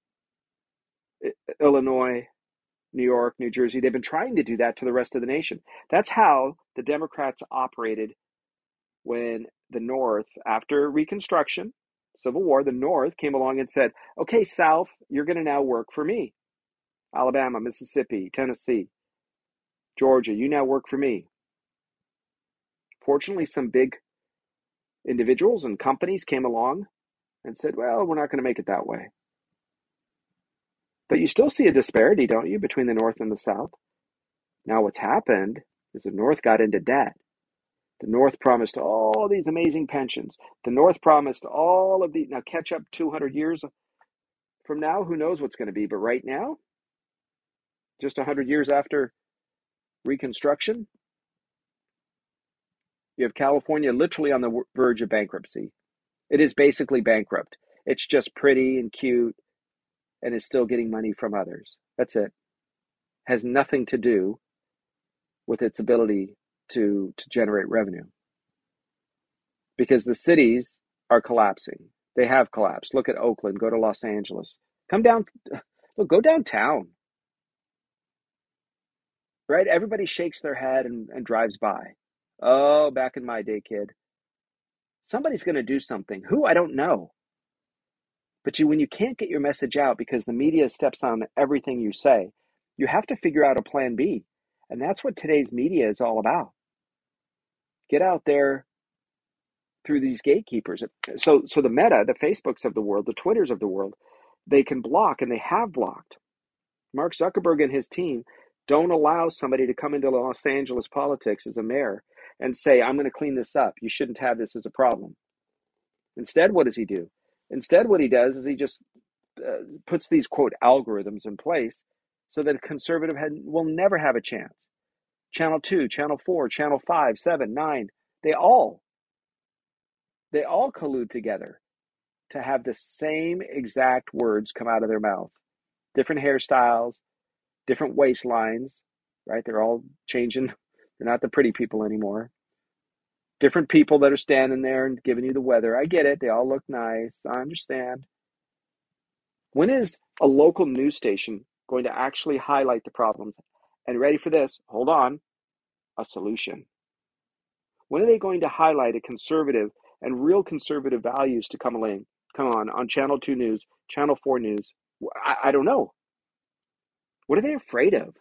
Illinois, New York, New Jersey, they've been trying to do that to the rest of the nation. That's how the Democrats operated when the North, after Reconstruction, Civil War, the North came along and said, okay, South, you're going to now work for me. Alabama, Mississippi, Tennessee, Georgia, you now work for me. Fortunately, some big individuals and companies came along and said, well, we're not going to make it that way. But you still see a disparity, don't you, between the North and the South? Now what's happened is the North got into debt. The North promised all these amazing pensions. The North promised all of these. Now catch up 200 years from now, who knows what's going to be. But right now, just 100 years after Reconstruction, you have California literally on the verge of bankruptcy. It is basically bankrupt. It's just pretty and cute and is still getting money from others. That's it. Has nothing to do with its ability to generate revenue. Because the cities are collapsing. They have collapsed. Look at Oakland. Go to Los Angeles. Come down. Look, go downtown. Right? Everybody shakes their head and drives by. Oh, back in my day, kid. Somebody's going to do something. Who? I don't know. But when you can't get your message out because the media steps on everything you say, you have to figure out a plan B. And that's what today's media is all about. Get out there through these gatekeepers. So the Meta, the Facebooks of the world, the Twitters of the world, they can block, and they have blocked. Mark Zuckerberg and his team don't allow somebody to come into Los Angeles politics as a mayor and say, I'm going to clean this up. You shouldn't have this as a problem. Instead, what does he do? Instead, what he does is he just puts these, quote, algorithms in place so that a conservative will never have a chance. Channel 2, Channel 4, Channel 5, 7, 9, they all collude together to have the same exact words come out of their mouth. Different hairstyles, different waistlines, right? They're all changing. They're not the pretty people anymore. Different people that are standing there and giving you the weather. I get it. They all look nice. I understand. When is a local news station going to actually highlight the problems? And ready for this, hold on, a solution. When are they going to highlight a conservative and real conservative values to come on Channel 2 News, Channel 4 News? I don't know. What are they afraid of?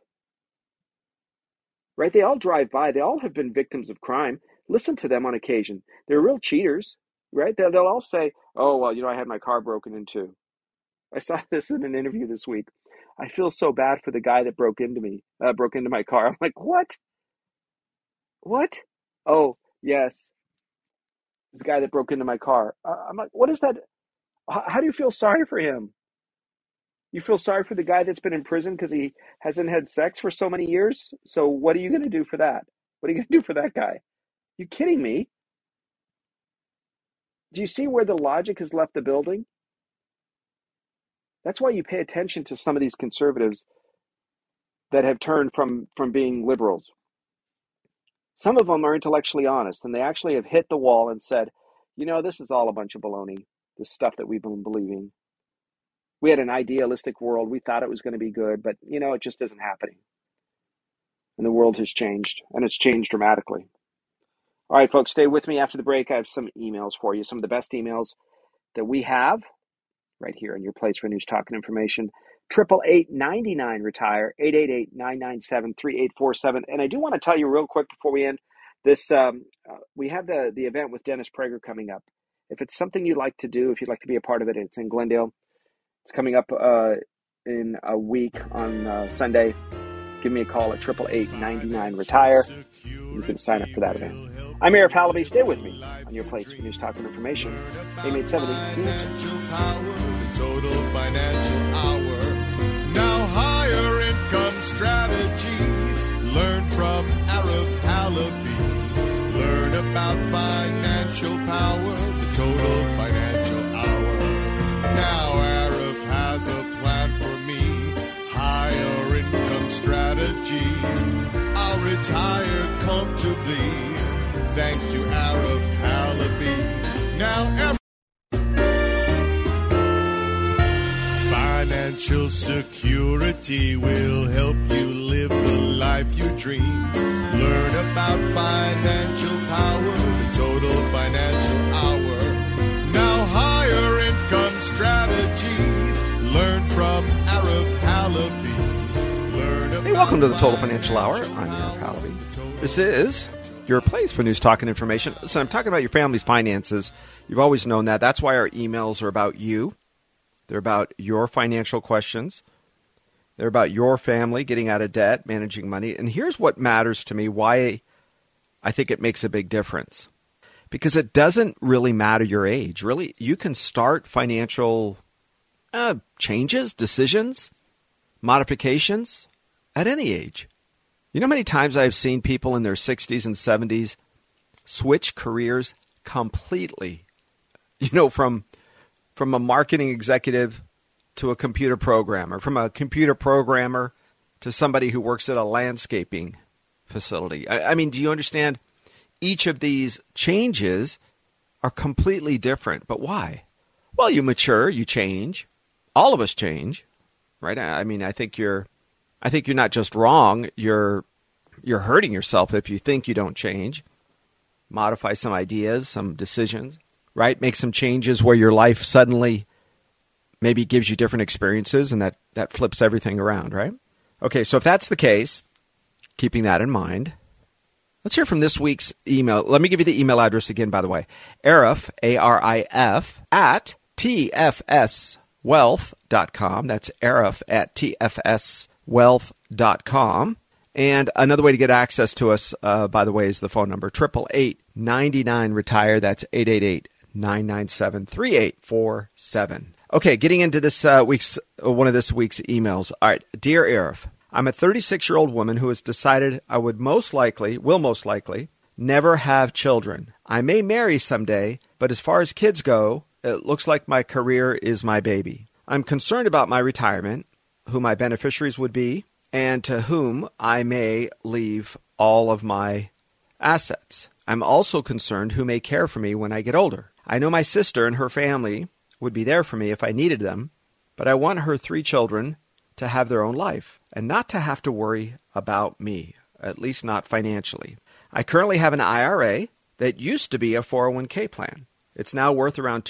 Right? They all drive by. They all have been victims of crime. Listen to them on occasion. They're real cheaters, right? They'll all say, oh, well, I had my car broken into. I saw this in an interview this week. I feel so bad for the guy that broke into my car. I'm like, what? What? Oh, yes. This guy that broke into my car. I'm like, what is that? How do you feel sorry for him? You feel sorry for the guy that's been in prison because he hasn't had sex for so many years? So what are you going to do for that? What are you going to do for that guy? You kidding me? Do you see where the logic has left the building? That's why you pay attention to some of these conservatives that have turned from being liberals. Some of them are intellectually honest, and they actually have hit the wall and said, this is all a bunch of baloney, this stuff that we've been believing. We had an idealistic world. We thought it was going to be good, but, it just isn't happening. And the world has changed, and it's changed dramatically. All right, folks, stay with me after the break. I have some emails for you, some of the best emails that we have right here in your place for news, talk, and information. 888-99-RETIRE, 888-997-3847. And I do want to tell you real quick before we end this, we have the event with Dennis Prager coming up. If it's something you'd like to do, if you'd like to be a part of it, it's in Glendale. It's coming up in a week on Sunday. Give me a call at 888-99-RETIRE. You can sign up for that event. I'm Arif Halaby. Stay with me on your place for news, talk, and information. AM 870, The Answer. Financial power, the total financial hour. Now higher income strategy. Learn from Arif Halaby. Learn about financial power, the total financial hour. Now Arif has a plan for me. Higher income strategy. I'll retire comfortably. Thanks to Arif Halaby. Now financial security will help you live the life you dream. Learn about financial power, the total financial hour. Now higher income strategy. Learn from Arif Halaby. Learn about Hey, welcome to the Total Financial Hour. I'm Arif Halaby. This is your place for news, talk, and information. Listen, I'm talking about your family's finances. You've always known that. That's why our emails are about you. They're about your financial questions. They're about your family getting out of debt, managing money. And here's what matters to me, why I think it makes a big difference. Because it doesn't really matter your age. Really, you can start financial changes, decisions, modifications at any age. You know how many times I've seen people in their 60s and 70s switch careers completely? You know, from a marketing executive to a computer programmer, from a computer programmer to somebody who works at a landscaping facility. I mean, do you understand? Each of these changes are completely different. But why? Well, you mature, you change. All of us change, right? I mean, I think you're not just wrong. You're hurting yourself if you think you don't change. Modify some ideas, some decisions, right? Make some changes where your life suddenly maybe gives you different experiences, and that flips everything around, right? Okay, so if that's the case, keeping that in mind, let's hear from this week's email. Let me give you the email address again, by the way. Arif, A-R-I-F, at tfswealth.com. That's Arif at tfswealth.com. And another way to get access to us, by the way, is the phone number, 888-99-RETIRE. That's 888-997-3847. Okay, getting into this one of this week's emails. All right, Dear Arif, I'm a 36-year-old woman who has decided I will most likely, never have children. I may marry someday, but as far as kids go, it looks like my career is my baby. I'm concerned about my retirement, who my beneficiaries would be, and to whom I may leave all of my assets. I'm also concerned who may care for me when I get older. I know my sister and her family would be there for me if I needed them, but I want her 3 children to have their own life and not to have to worry about me, at least not financially. I currently have an IRA that used to be a 401k plan. It's now worth around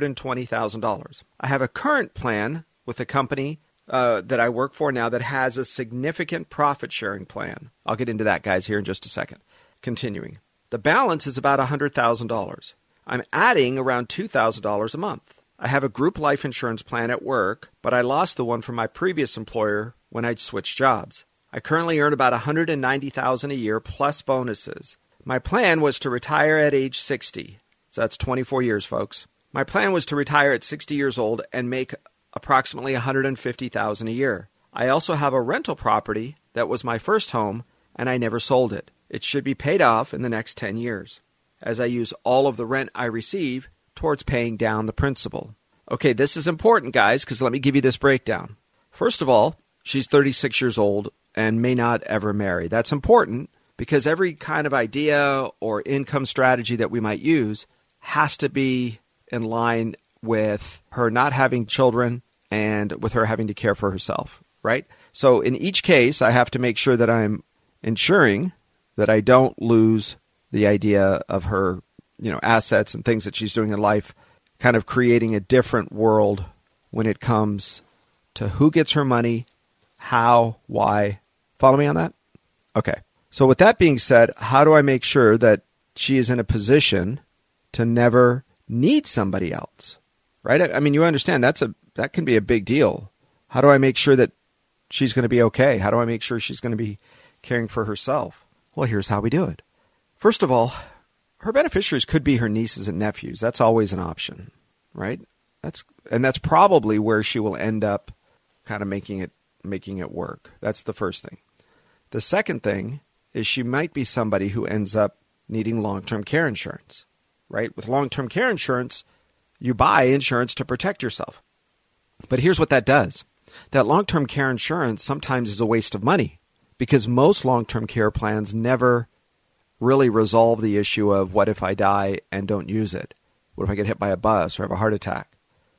$220,000. I have a current plan with a company that I work for now that has a significant profit-sharing plan. I'll get into that, guys, here in just a second. Continuing. The balance is about $100,000. I'm adding around $2,000 a month. I have a group life insurance plan at work, but I lost the one from my previous employer when I switched jobs. I currently earn about $190,000 a year plus bonuses. My plan was to retire at age 60. So that's 24 years, folks. My plan was to retire at 60 years old and make approximately $150,000 a year. I also have a rental property that was my first home, and I never sold it. It should be paid off in the next 10 years, as I use all of the rent I receive towards paying down the principal. Okay, this is important, guys, because let me give you this breakdown. First of all, she's 36 years old and may not ever marry. That's important because every kind of idea or income strategy that we might use has to be in line with her not having children and with her having to care for herself, right? So in each case, I have to make sure that I'm ensuring that I don't lose the idea of her, assets and things that she's doing in life, kind of creating a different world when it comes to who gets her money, how, why. Follow me on that? Okay. So with that being said, how do I make sure that she is in a position to never need somebody else, right? I mean, you understand that can be a big deal. How do I make sure that she's going to be okay? How do I make sure she's going to be caring for herself? Well, here's how we do it. First of all, her beneficiaries could be her nieces and nephews. That's always an option, right? That's probably where she will end up kind of making it work. That's the first thing. The second thing is she might be somebody who ends up needing long-term care insurance, right? With long-term care insurance, you buy insurance to protect yourself. But here's what that does. That long-term care insurance sometimes is a waste of money because most long-term care plans never really resolve the issue of what if I die and don't use it? What if I get hit by a bus or have a heart attack?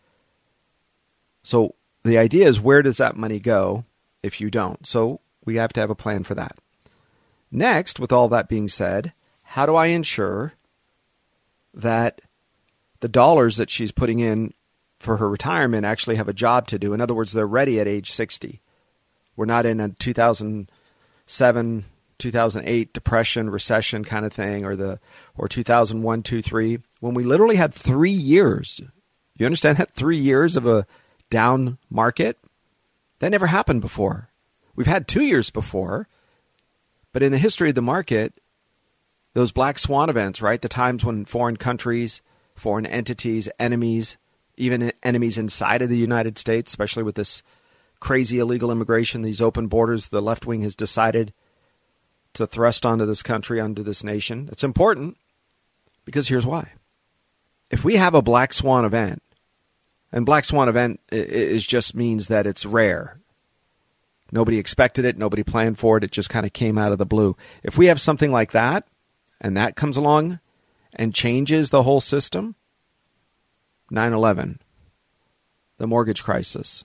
So the idea is, where does that money go if you don't? So we have to have a plan for that. Next, with all that being said, how do I ensure that the dollars that she's putting in for her retirement actually have a job to do? In other words, they're ready at age 60. We're not in a 2007, 2008 depression, recession kind of thing, or 2001, 2, 3, when we literally had 3 years. You understand that? 3 years of a down market? That never happened before. We've had 2 years before, but in the history of the market, those black swan events, right? The times when foreign countries, foreign entities, enemies, even enemies inside of the United States, especially with this crazy illegal immigration, these open borders, the left wing has decided to thrust onto this country, onto this nation. It's important because here's why. If we have a black swan event, and black swan event just means that it's rare. Nobody expected it. Nobody planned for it. It just kind of came out of the blue. If we have something like that, and that comes along and changes the whole system, 9/11, the mortgage crisis,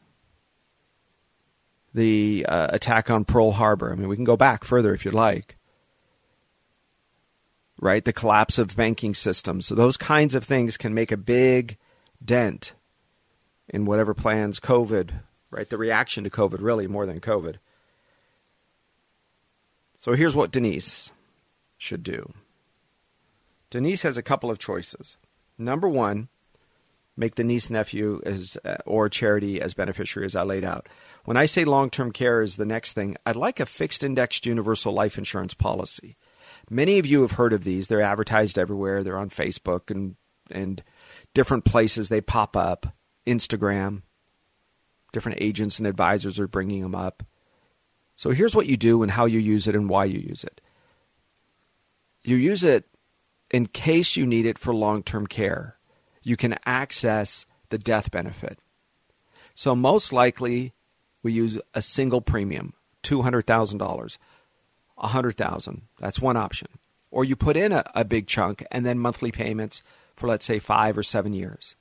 the attack on Pearl Harbor. I mean, we can go back further if you'd like. Right? The collapse of banking systems. So those kinds of things can make a big dent in whatever plans COVID, right? The reaction to COVID, really, more than COVID. So here's what Denise should do. Denise has a couple of choices. Number one, make the niece-nephew or charity as beneficiary as I laid out. When I say long-term care is the next thing, I'd like a fixed-indexed universal life insurance policy. Many of you have heard of these. They're advertised everywhere. They're on Facebook and different places they pop up. Instagram. Different agents and advisors are bringing them up. So here's what you do and how you use it and why you use it. You use it in case you need it for long-term care. You can access the death benefit. So most likely we use a single premium, $200,000, $100,000. That's one option. Or you put in a big chunk and then monthly payments for, let's say, 5 or 7 years.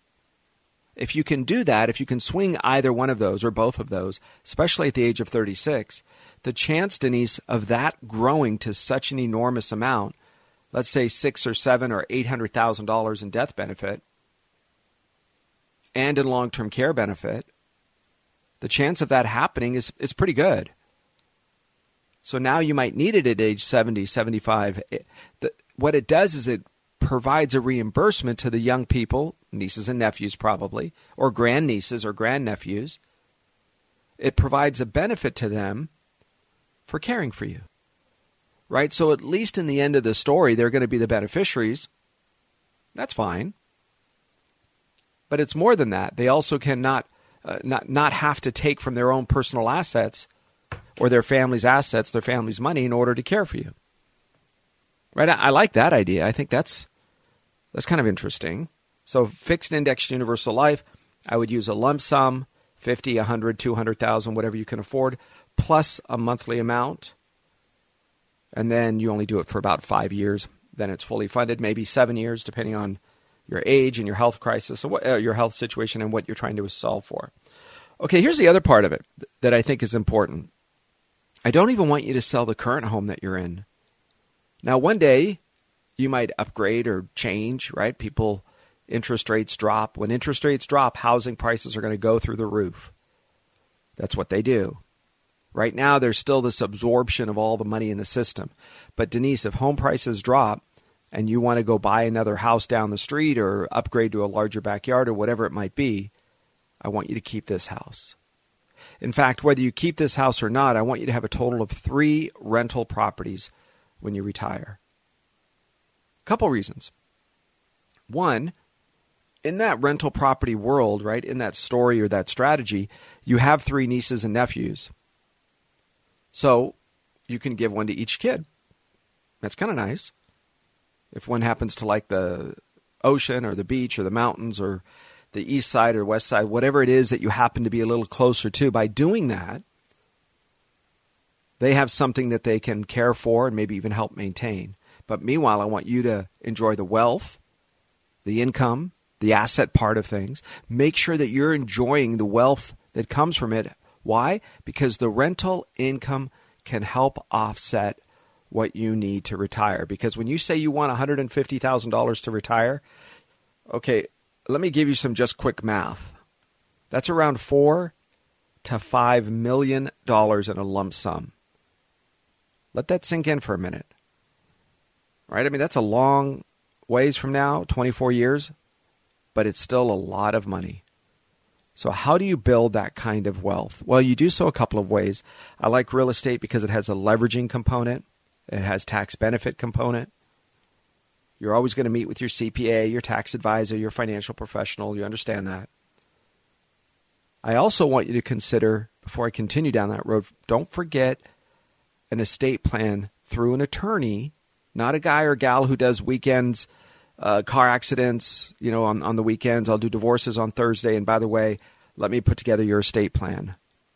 If you can do that, if you can swing either one of those or both of those, especially at the age of 36, the chance, Denise, of that growing to such an enormous amount, let's say $600,000 or $700,000 or $800,000 in death benefit and in long-term care benefit, the chance of that happening is pretty good. So now you might need it at age 70, 75. What it does is it provides a reimbursement to the young people, nieces and nephews probably, or grandnieces or grandnephews. It provides a benefit to them for caring for you, right? So at least in the end of the story, they're going to be the beneficiaries. That's fine. But it's more than that. They also cannot not have to take from their own personal assets or their family's assets, their family's money in order to care for you. Right? I like that idea. I think that's kind of interesting. So fixed indexed universal life, I would use a lump sum, 50, 100, 200,000, whatever you can afford, plus a monthly amount. And then you only do it for about 5 years. Then it's fully funded, maybe 7 years, depending on your age and your health crisis, or your health situation and what you're trying to solve for. Okay, here's the other part of it that I think is important. I don't even want you to sell the current home that you're in. Now, one day, you might upgrade or change, right? Interest rates drop. When interest rates drop, housing prices are going to go through the roof. That's what they do. Right now, there's still this absorption of all the money in the system. But Denise, if home prices drop and you want to go buy another house down the street or upgrade to a larger backyard or whatever it might be, I want you to keep this house. In fact, whether you keep this house or not, I want you to have a total of 3 rental properties when you retire. couple reasons. One, in that rental property world, right, in that story or that strategy, you have 3 nieces and nephews. So you can give one to each kid. That's kind of nice. If one happens to like the ocean or the beach or the mountains or the east side or west side, whatever it is that you happen to be a little closer to, by doing that, they have something that they can care for and maybe even help maintain. But meanwhile, I want you to enjoy the wealth, the income, the asset part of things. Make sure that you're enjoying the wealth that comes from it. Why? Because the rental income can help offset what you need to retire. Because when you say you want $150,000 to retire, okay, let me give you some just quick math. That's around $4 to $5 million in a lump sum. Let that sink in for a minute. Right? I mean, that's a long ways from now, 24 years, but it's still a lot of money. So how do you build that kind of wealth? Well, you do so a couple of ways. I like real estate because it has a leveraging component. It has tax benefit component. You're always going to meet with your CPA, your tax advisor, your financial professional. You understand that. I also want you to consider, before I continue down that road, don't forget an estate plan through an attorney, not a guy or gal who does weekends, car accidents, on the weekends. I'll do divorces on Thursday. And by the way, let me put together your estate plan.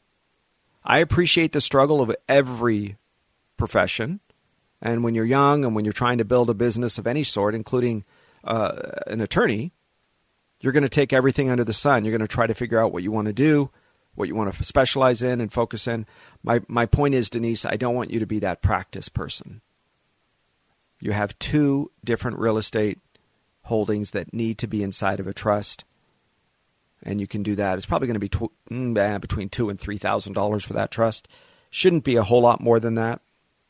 I appreciate the struggle of every profession. And when you're young and when you're trying to build a business of any sort, including an attorney, you're going to take everything under the sun. You're going to try to figure out what you want to do, what you want to specialize in and focus in. My point is, Denise, I don't want you to be that practice person. You have 2 different real estate holdings that need to be inside of a trust, and you can do that. It's probably going to be between $2,000 and $3,000 for that trust. Shouldn't be a whole lot more than that,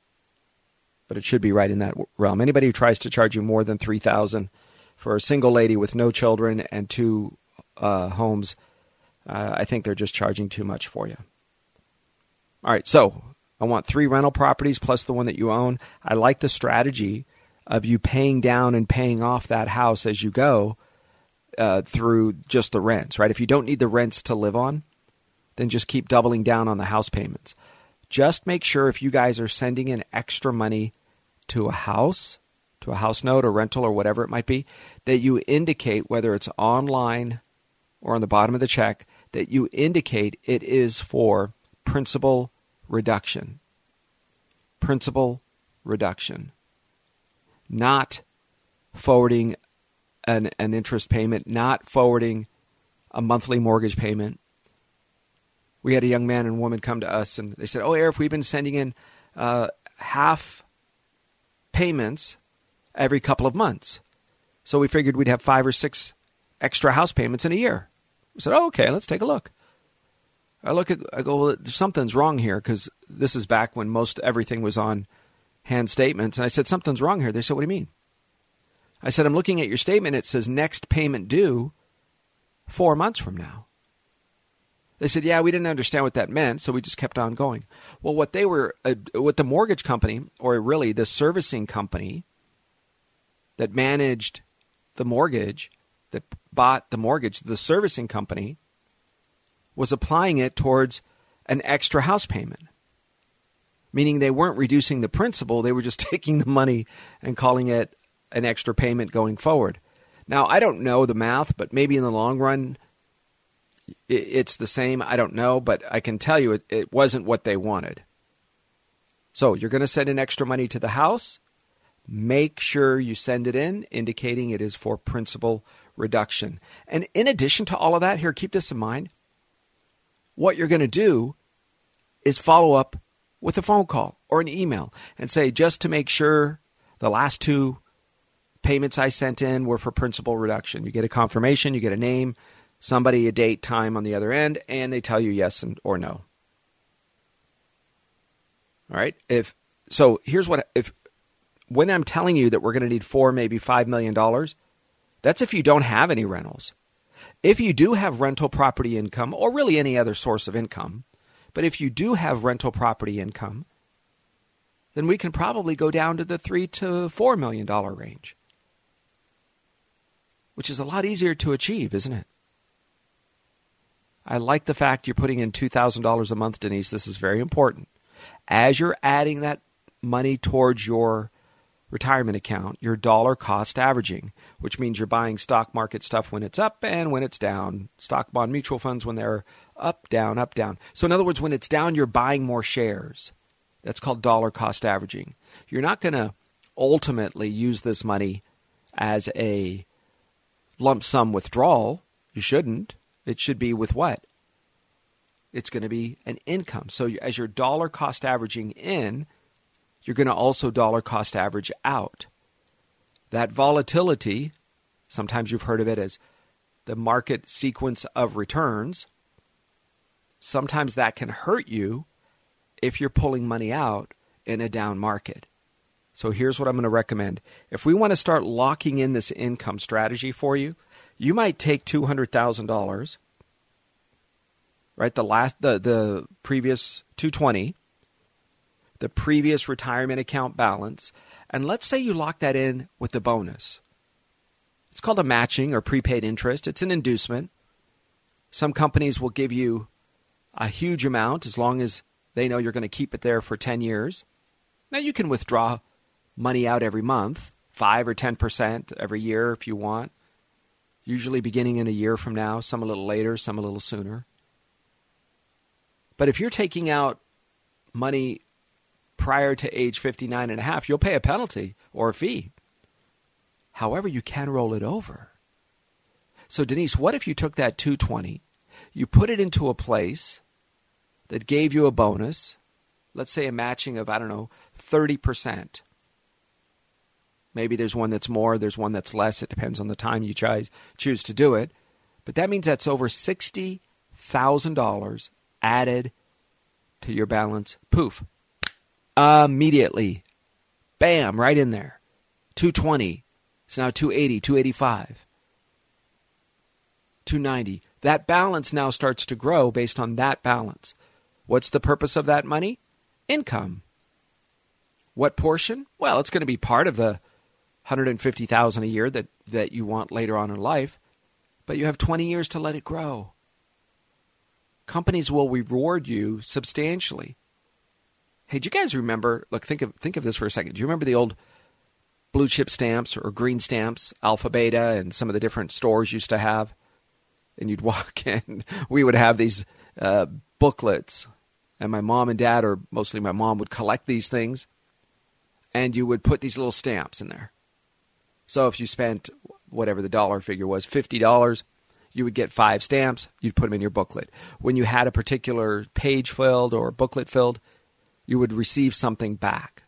but it should be right in that realm. Anybody who tries to charge you more than $3,000 for a single lady with no children and 2 homes, I think they're just charging too much for you. All right, so I want 3 rental properties plus the one that you own. I like the strategy of you paying down and paying off that house as you go through just the rents, right? If you don't need the rents to live on, then just keep doubling down on the house payments. Just make sure if you guys are sending in extra money to a house note or rental or whatever it might be, that you indicate, whether it's online or on the bottom of the check, that you indicate it is for principal reduction. Principal reduction. Not forwarding an interest payment, not forwarding a monthly mortgage payment. We had a young man and woman come to us and they said, Arif, we've been sending in half payments every couple of months. So we figured we'd have 5 or 6 extra house payments in a year. We said, okay, let's take a look. I go, well, something's wrong here, because this is back when most everything was on hand statements. And I said, something's wrong here. They said, what do you mean? I said, I'm looking at your statement. It says next payment due 4 months from now. They said, yeah, we didn't understand what that meant, so we just kept on going. Well, what the mortgage company, or really the servicing company that managed the mortgage, that bought the mortgage, the servicing company, was applying it towards an extra house payment. Meaning they weren't reducing the principal, they were just taking the money and calling it an extra payment going forward. Now, I don't know the math, but maybe in the long run, it's the same. I don't know, but I can tell you it wasn't what they wanted. So you're going to send in extra money to the house. Make sure you send it in, indicating it is for principal reduction. And in addition to all of that, here, keep this in mind. What you're going to do is follow up with a phone call or an email and say, just to make sure the last 2 payments I sent in were for principal reduction. You get a confirmation, you get a name, somebody, a date, time on the other end, and they tell you yes or no. All right. When I'm telling you that we're going to need $4, maybe $5 million, that's if you don't have any rentals. If you do have rental property income, or really any other source of income, but if you do have rental property income, then we can probably go down to the $3 to $4 million range. which is a lot easier to achieve, isn't it? I like the fact you're putting in $2,000 a month, Denise. This is very important. As you're adding that money towards your retirement account, you're dollar cost averaging, which means you're buying stock market stuff when it's up and when it's down. Stock, bond, mutual funds when they're up, down, up, down. So in other words, when it's down, you're buying more shares. That's called dollar cost averaging. You're not going to ultimately use this money as a lump sum withdrawal. You shouldn't. It should be with what? It's going to be an income. So as you're dollar cost averaging in, you're going to also dollar cost average out. That volatility, sometimes you've heard of it as the market sequence of returns. Sometimes that can hurt you if you're pulling money out in a down market. So here's what I'm going to recommend. If we want to start locking in this income strategy for you, you might take $200,000, right? The previous 220, the previous retirement account balance, and let's say you lock that in with the bonus. It's called a matching or prepaid interest. It's an inducement. Some companies will give you a huge amount as long as they know you're going to keep it there for 10 years. Now you can withdraw money out every month, 5 or 10% every year if you want. Usually beginning in a year from now, some a little later, some a little sooner. But if you're taking out money prior to age 59 and a half, you'll pay a penalty or a fee. However, you can roll it over. So Denise, what if you took that 220, you put it into a place that gave you a bonus, let's say a matching of, 30%. Maybe there's one that's more, there's one that's less. It depends on the time you choose to do it. But that means that's over $60,000 added to your balance. Poof. Immediately. Bam, right in there. 220. It's now 280, 285. 290. That balance now starts to grow based on that balance. What's the purpose of that money? Income. What portion? Well, it's going to be part of the $150,000 a year that you want later on in life, but you have 20 years to let it grow. Companies will reward you substantially. Hey, do you guys remember, look, think of this for a second. Do you remember the old blue chip stamps or green stamps, Alpha Beta, and some of the different stores used to have? And you'd walk in, we would have these booklets, and my mom and dad, or mostly my mom, would collect these things, and you would put these little stamps in there. So if you spent whatever the dollar figure was, $50, you would get 5 stamps. You'd put them in your booklet. When you had a particular page filled or booklet filled, you would receive something back.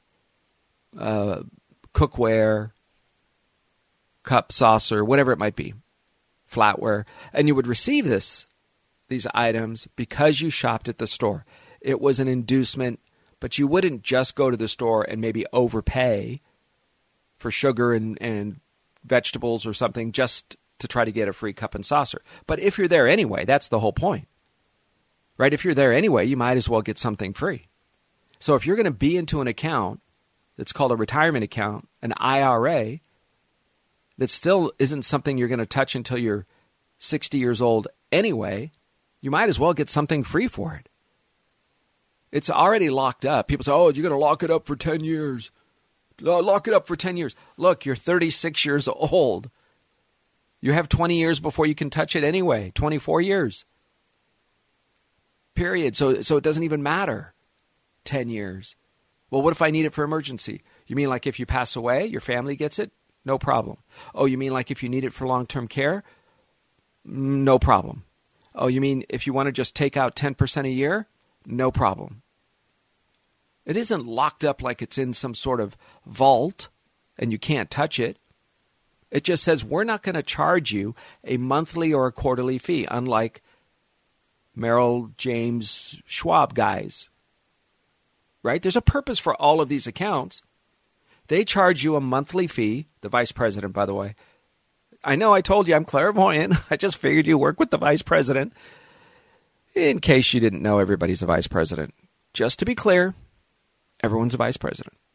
Cookware, cup, saucer, whatever it might be, flatware. And you would receive these items because you shopped at the store. It was an inducement, but you wouldn't just go to the store and maybe overpay for sugar and vegetables or something just to try to get a free cup and saucer. But if you're there anyway, that's the whole point, right? If you're there anyway, you might as well get something free. So if you're going to be into an account that's called a retirement account, an IRA, that still isn't something you're going to touch until you're 60 years old anyway, you might as well get something free for it. It's already locked up. People say, oh, you're going to lock it up for 10 years. Lock it up for 10 years. Look, you're 36 years old. You have 20 years before you can touch it anyway, 24 years. Period. So it doesn't even matter, 10 years. Well, what if I need it for emergency? You mean like if you pass away, your family gets it? No problem. Oh, you mean like if you need it for long-term care? No problem. Oh, you mean if you want to just take out 10% a year? No problem. It isn't locked up like it's in some sort of vault and you can't touch it. It just says we're not going to charge you a monthly or a quarterly fee, unlike Merrill, James, Schwab guys. Right? There's a purpose for all of these accounts. They charge you a monthly fee, the vice president, by the way. I know I told you I'm clairvoyant. I just figured you work with the vice president. In case you didn't know, everybody's a vice president. Just to be clear, everyone's a vice president.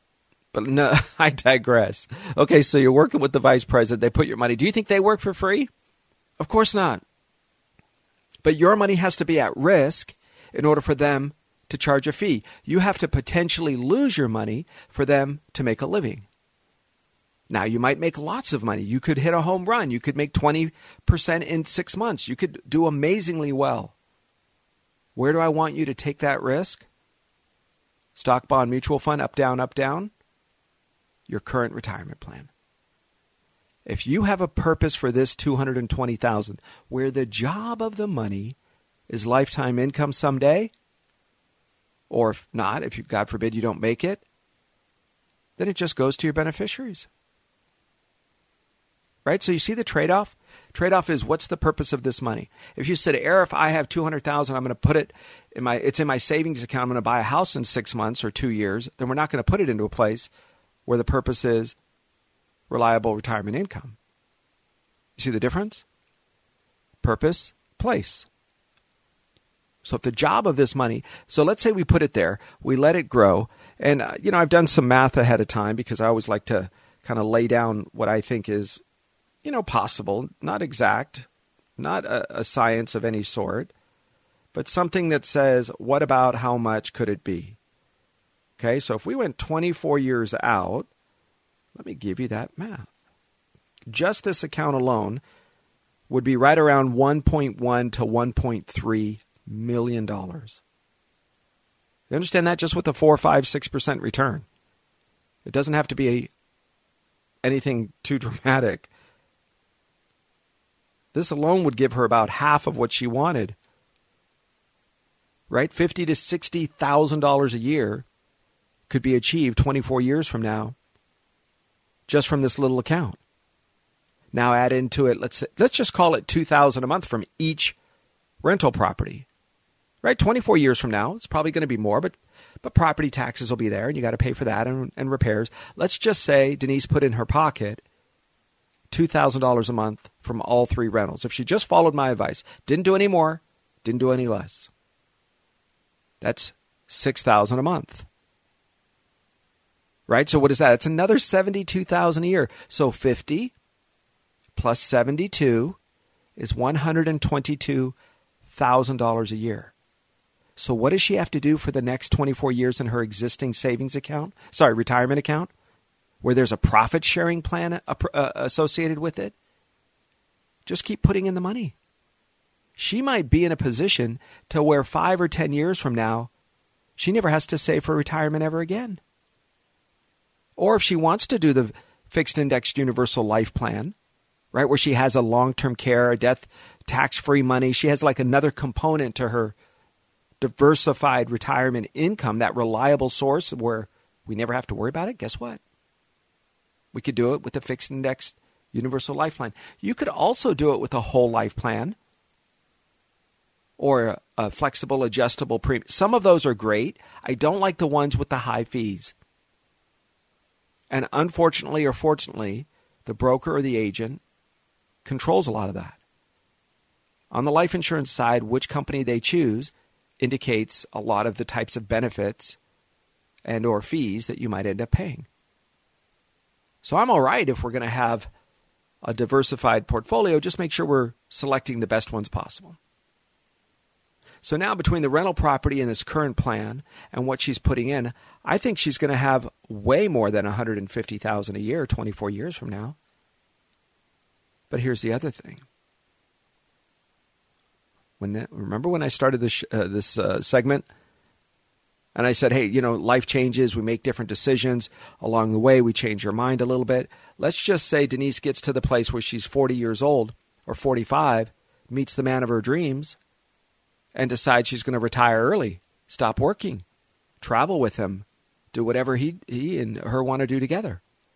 But no, I digress. Okay, so you're working with the vice president. They put your money. Do you think they work for free? Of course not. But your money has to be at risk in order for them to charge a fee. You have to potentially lose your money for them to make a living. Now, you might make lots of money. You could hit a home run. You could make 20% in 6 months. You could do amazingly well. Where do I want you to take that risk? Stock, bond, mutual fund, up, down, up, down. Your current retirement plan. If you have a purpose for this $220,000, where the job of the money is lifetime income someday, or if not, if you, God forbid, you don't make it, then it just goes to your beneficiaries. Right? So you see the trade-off? Trade-off is, what's the purpose of this money? If you said, if I have $200,000, I'm going to put it it's in my savings account, I'm going to buy a house in 6 months or 2 years, then we're not going to put it into a place where the purpose is reliable retirement income. You see the difference? Purpose, place. So if the job of this money, so let's say we put it there, we let it grow, and I've done some math ahead of time because I always like to kind of lay down what I think is, possible, not exact, not a science of any sort, but something that says, what about how much could it be? Okay, so if we went 24 years out, let me give you that math. Just this account alone would be right around $1.1 to $1.3 million. You understand that? Just with a 4, 5, 6% return. It doesn't have to be anything too dramatic. This alone would give her about half of what she wanted. Right? $50,000 to $60,000 a year could be achieved 24 years from now just from this little account. Now add into it, let's just call it $2,000 a month from each rental property. Right? 24 years from now, it's probably going to be more, but property taxes will be there, and you got to pay for that and repairs. Let's just say Denise put in her pocket $2,000 a month from all 3 rentals. If she just followed my advice, didn't do any more, didn't do any less. That's $6,000 a month. Right? So what is that? It's another $72,000 a year. So 50 plus 72 is $122,000 a year. So what does she have to do for the next 24 years in her existing retirement account, where there's a profit sharing plan associated with it? Just keep putting in the money. She might be in a position to where 5 or 10 years from now, she never has to save for retirement ever again. Or if she wants to do the fixed indexed universal life plan, right, where she has a long-term care, a death, tax-free money, she has like another component to her diversified retirement income, that reliable source where we never have to worry about it. Guess what? We could do it with a fixed indexed universal life plan. You could also do it with a whole life plan or a flexible, adjustable premium. Some of those are great. I don't like the ones with the high fees. And unfortunately or fortunately, the broker or the agent controls a lot of that. On the life insurance side, which company they choose indicates a lot of the types of benefits and or fees that you might end up paying. So I'm all right if we're going to have a diversified portfolio. Just make sure we're selecting the best ones possible. So now between the rental property and this current plan and what she's putting in, I think she's going to have way more than $150,000 a year 24 years from now. But here's the other thing. Remember when I started this segment and I said, hey, life changes. We make different decisions. Along the way, we change our mind a little bit. Let's just say Denise gets to the place where she's 40 years old or 45, meets the man of her dreams, and decides she's going to retire early, stop working, travel with him, do whatever he and her want to do together.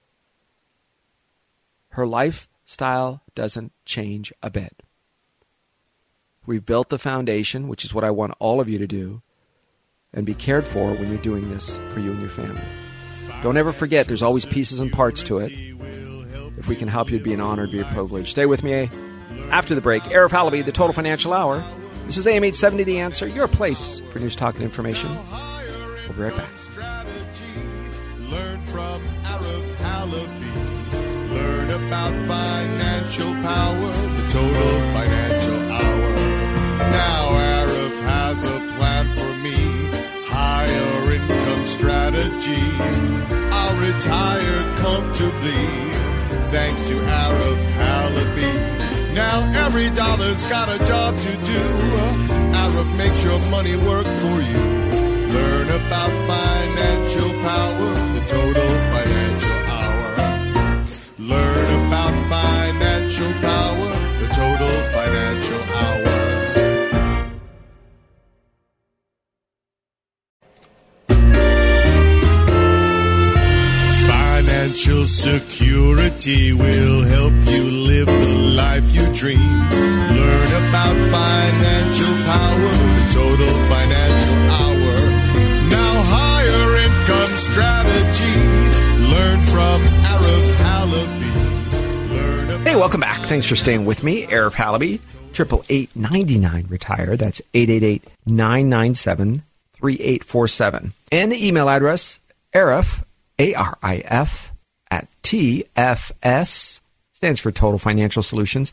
Her lifestyle doesn't change a bit. We've built the foundation, which is what I want all of you to do, and be cared for when you're doing this for you and your family. Don't ever forget, there's always pieces and parts to it. If we can help you, it'd be an honor, it'd be a privilege. Stay with me after the break. Arif Halaby, the Total Financial Hour. This is AM 870 The Answer, your place for news, talk, and information. We'll be right back. Learn from Arif Halaby. Learn about financial power, the Total Financial Hour. Now Arif has a plan for me, higher income strategy. I'll retire comfortably, thanks to Arif Halaby. Now every dollar's got a job to do. Arif makes your money work for you. Learn about financial power, the Total Financial Hour. Learn about financial power, the Total Financial Hour. Financial security will help you live the life you dream. Learn about financial power, the Total Financial Hour. Now higher income strategy. Learn from Arif Halaby. Learn about Hey, welcome back. Thanks for staying with me. Arif Halaby, 888-99-RETIRE. That's 888-997-3847. And the email address, Arif, A-R-I-F, at TFS, stands for Total Financial Solutions,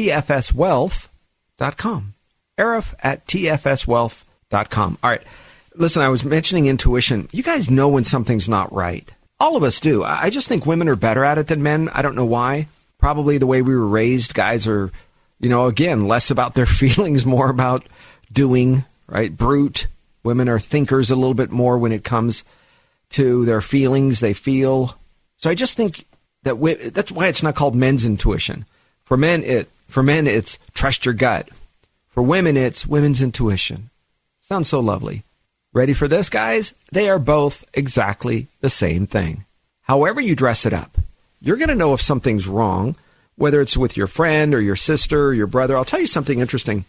TFSwealth.com. Arif at TFSwealth.com. All right. Listen, I was mentioning intuition. You guys know when something's not right. All of us do. I just think women are better at it than men. I don't know why. Probably the way we were raised. Guys are, again, less about their feelings, more about doing, right? Brute. Women are thinkers a little bit more when it comes to their feelings. They feel. So I just think that that's why it's not called men's intuition. For men, it's trust your gut. For women, it's women's intuition. Sounds so lovely. Ready for this, guys? They are both exactly the same thing. However you dress it up, you're going to know if something's wrong, whether it's with your friend or your sister or your brother. I'll tell you something interesting.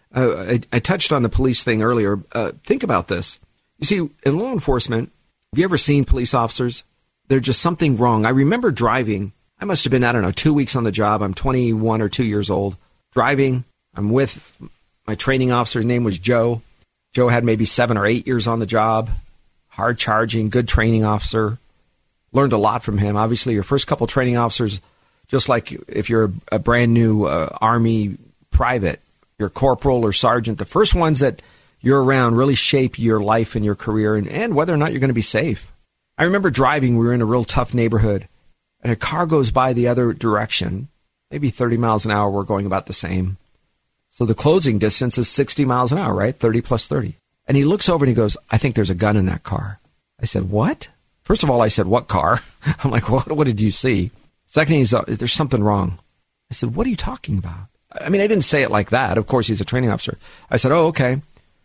I touched on the police thing earlier. Think about this. You see, in law enforcement, have you ever seen police officers? There's just something wrong. I remember driving. I must have been, 2 weeks on the job. I'm 21 or 2 years old. Driving. I'm with my training officer. His name was Joe. Joe had maybe 7 or 8 years on the job. Hard charging, good training officer. Learned a lot from him. Obviously, your first couple training officers, just like if you're a brand new Army private, your corporal or sergeant, the first ones that you're around really shape your life and your career and whether or not you're going to be safe. I remember driving. We were in a real tough neighborhood, and a car goes by the other direction, maybe 30 miles an hour. We're going about the same. So the closing distance is 60 miles an hour, right? 30 plus 30. And he looks over and he goes, I think there's a gun in that car. I said, what? First of all, I said, what car? I'm like, what did you see? Second, he's there's something wrong. I said, what are you talking about? I mean, I didn't say it like that. Of course, he's a training officer. I said, oh, okay.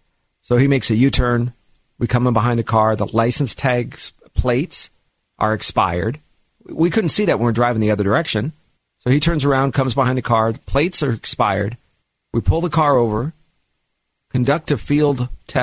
So he makes a U-turn. We come in behind the car. The license tags, plates are expired. We couldn't see that when we're driving the other direction. So he turns around, comes behind the car. The plates are expired. We pull the car over, conduct a field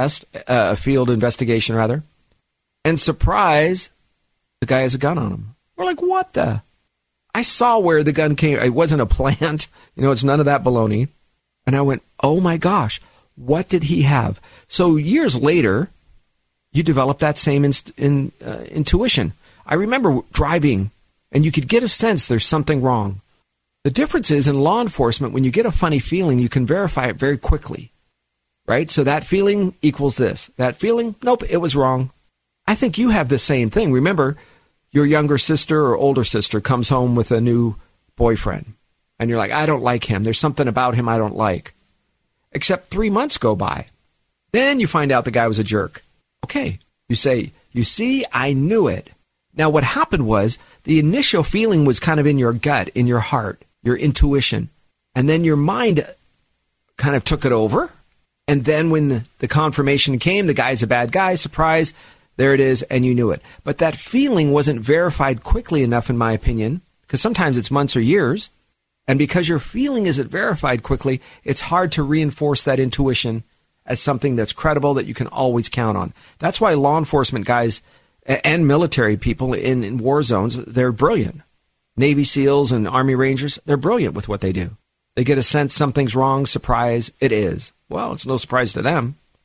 investigation, and surprise, the guy has a gun on him. We're like, what the? I saw where the gun came. It wasn't a plant. It's none of that baloney. And I went, oh my gosh, what did he have? So years later, you develop that same intuition. I remember driving, and you could get a sense there's something wrong. The difference is in law enforcement, when you get a funny feeling, you can verify it very quickly, right? So that feeling equals this. That feeling, nope, it was wrong. I think you have the same thing. Remember, your younger sister or older sister comes home with a new boyfriend, and you're like, I don't like him. There's something about him I don't like. Except 3 months go by. Then you find out the guy was a jerk. Okay, you say, you see, I knew it. Now, what happened was the initial feeling was kind of in your gut, in your heart, your intuition. And then your mind kind of took it over. And then when the confirmation came, the guy's a bad guy, surprise, there it is, and you knew it. But that feeling wasn't verified quickly enough, in my opinion, because sometimes it's months or years. And because your feeling isn't verified quickly, it's hard to reinforce that intuition as something that's credible that you can always count on. That's why law enforcement guys and military people in war zones, they're brilliant. Navy SEALs and Army Rangers, they're brilliant with what they do. They get a sense something's wrong, surprise, it is. Well, it's no surprise to them.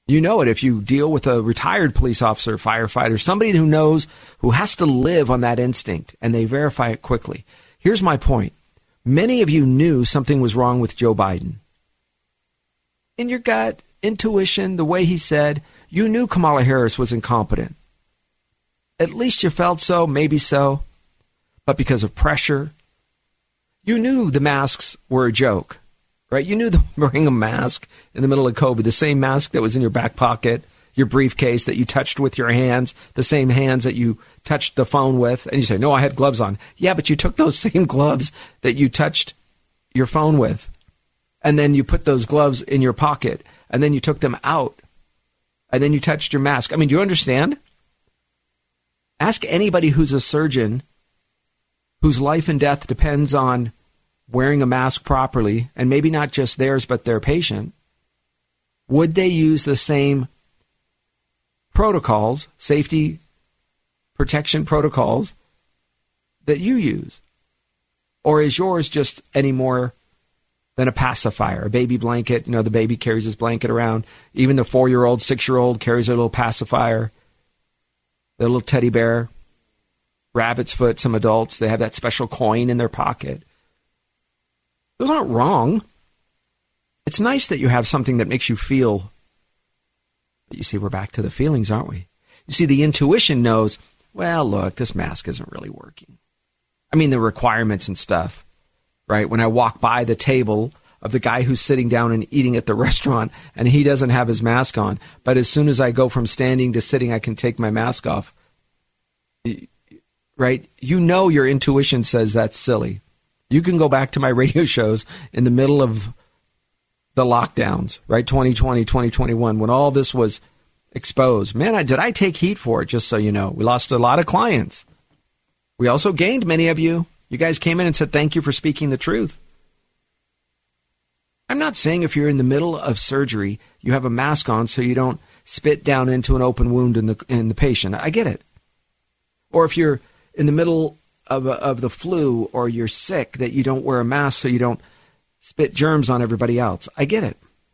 You know it if you deal with a retired police officer, firefighter, somebody who knows, who has to live on that instinct, and they verify it quickly. Here's my point. Many of you knew something was wrong with Joe Biden. In your gut, intuition, the way he said, you knew Kamala Harris was incompetent. At least you felt so, maybe so. But because of pressure, you knew the masks were a joke. Right? You knew wearing a mask in the middle of COVID, the same mask that was in your back pocket, your briefcase that you touched with your hands, the same hands that you touched the phone with. And you say, no, I had gloves on. Yeah, but you took those same gloves that you touched your phone with. And then you put those gloves in your pocket. And then you took them out. And then you touched your mask. I mean, do you understand? Ask anybody who's a surgeon whose life and death depends on wearing a mask properly, and maybe not just theirs, but their patient, would they use the same protocols, safety protection protocols that you use? Or is yours just any more than a pacifier, a baby blanket? You know, the baby carries his blanket around. Even the 4-year-old, 6-year-old carries a little pacifier, the little teddy bear, rabbit's foot. Some adults, they have that special coin in their pocket. Those aren't wrong. It's nice that you have something that makes you feel. But you see, we're back to the feelings, aren't we? You see, the intuition knows, well, look, this mask isn't really working. I mean, the requirements and stuff, right? When I walk by the table of the guy who's sitting down and eating at the restaurant and he doesn't have his mask on, but as soon as I go from standing to sitting, I can take my mask off, right? You know your intuition says that's silly. You can go back to my radio shows in the middle of the lockdowns, right? 2020, 2021, when all this was exposed. Man, did I take heat for it, just so you know. We lost a lot of clients. We also gained many of you. You guys came in and said, thank you for speaking the truth. I'm not saying if you're in the middle of surgery, you have a mask on so you don't spit down into an open wound in the patient. I get it. Or if you're in the middle of the flu or you're sick, that you don't wear a mask so you don't spit germs on everybody else. I get it.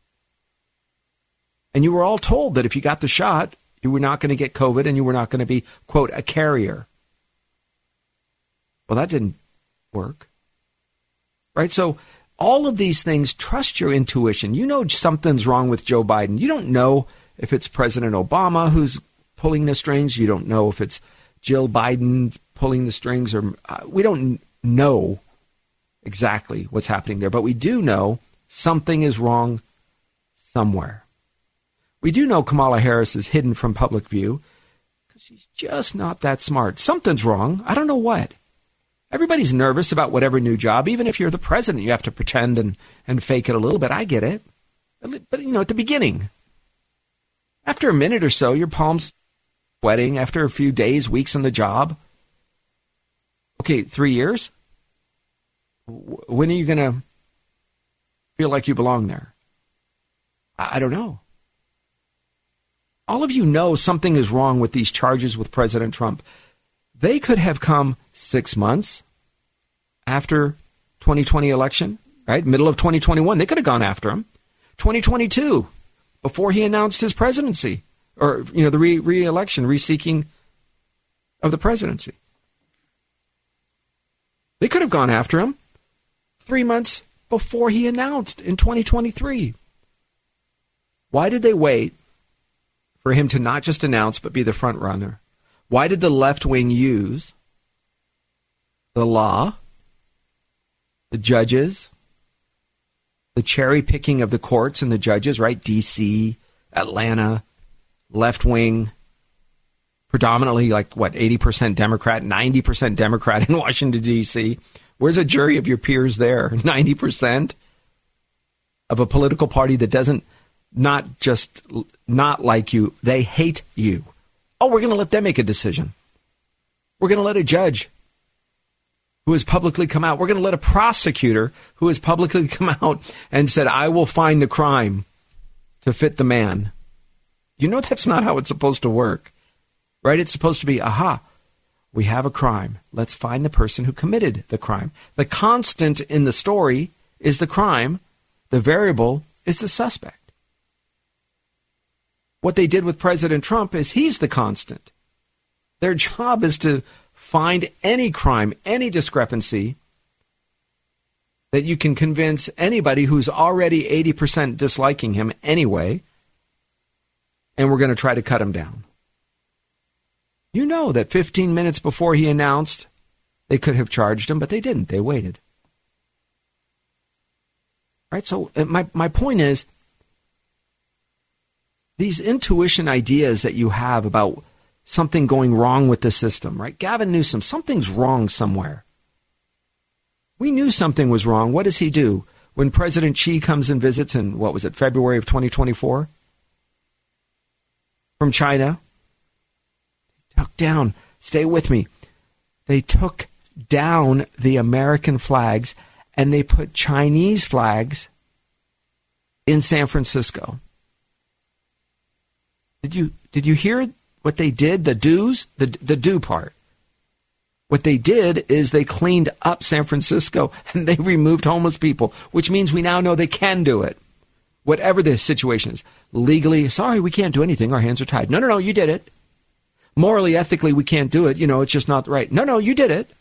And you were all told that if you got the shot, you were not going to get COVID and you were not going to be, quote, a carrier. Well, that didn't work. Right? So all of these things, trust your intuition. You know something's wrong with Joe Biden. You don't know if it's President Obama who's pulling the strings. You don't know if it's Jill Biden pulling the strings, or we don't know exactly what's happening there, but we do know something is wrong somewhere. We do know Kamala Harris is hidden from public view because she's just not that smart. Something's wrong. I don't know what. Everybody's nervous about whatever new job. Even if you're the president, you have to pretend and fake it a little bit. I get it. But, you know, at the beginning, after a minute or so, your palms sweating. After a few days, weeks on the job. Okay, 3 years? When are you going to feel like you belong there? I don't know. All of you know something is wrong with these charges with President Trump. They could have come 6 months after 2020 election, right? Middle of 2021. They could have gone after him. 2022, before he announced his presidency, or, you know, the re-election, re-seeking of the presidency. They could have gone after him 3 months before he announced in 2023. Why did they wait for him to not just announce but be the front runner? Why did the left wing use the law, the judges, the cherry picking of the courts and the judges, right? D.C., Atlanta, left wing, predominantly 80% Democrat, 90% Democrat in Washington, D.C. Where's a jury of your peers there? 90% of a political party that doesn't not just not like you, they hate you. Oh, we're going to let them make a decision. We're going to let a judge who has publicly come out. We're going to let a prosecutor who has publicly come out and said, I will find the crime to fit the man. You know, that's not how it's supposed to work, right? It's supposed to be, we have a crime. Let's find the person who committed the crime. The constant in the story is the crime. The variable is the suspect. what they did with President Trump is he's the constant. Their job is to find any crime, any discrepancy that you can convince anybody who's already 80% disliking him anyway, and we're going to try to cut him down. You know that 15 minutes before he announced, they could have charged him, but they didn't. They waited. Right? So my point is, these intuition ideas that you have about something going wrong with the system, right? Gavin Newsom, something's wrong somewhere. We knew something was wrong. What does he do? When President Xi comes and visits in, what was it, February of 2024? From China. Took down, stay with me. They took down the American flags and they put Chinese flags in San Francisco. Did you hear what they did? The do's, the do part. What they did is they cleaned up San Francisco and they removed homeless people, which means we now know they can do it. Whatever the situation is. Legally, sorry, we can't do anything. Our hands are tied. No, you did it. Morally, ethically, we can't do it. It's just not right. No, you did it.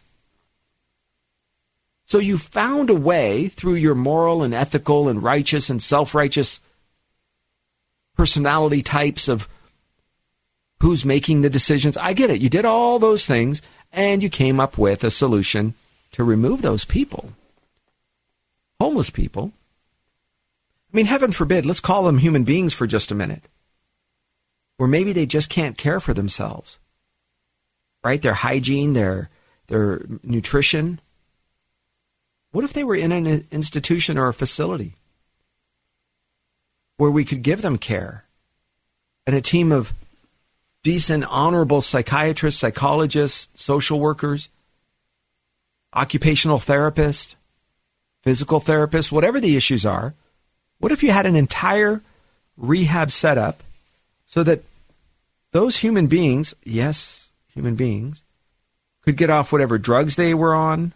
So you found a way through your moral and ethical and righteous and self-righteous personality types of who's making the decisions. I get it. You did all those things, and you came up with a solution to remove those people. Homeless people. I mean, heaven forbid, let's call them human beings for just a minute. Or maybe they just can't care for themselves. Right? Their hygiene, their nutrition. What if they were in an institution or a facility where we could give them care and a team of decent, honorable psychiatrists, psychologists, social workers, occupational therapists, physical therapists, whatever the issues are? What if you had an entire rehab setup so that those human beings, yes, human beings, could get off whatever drugs they were on,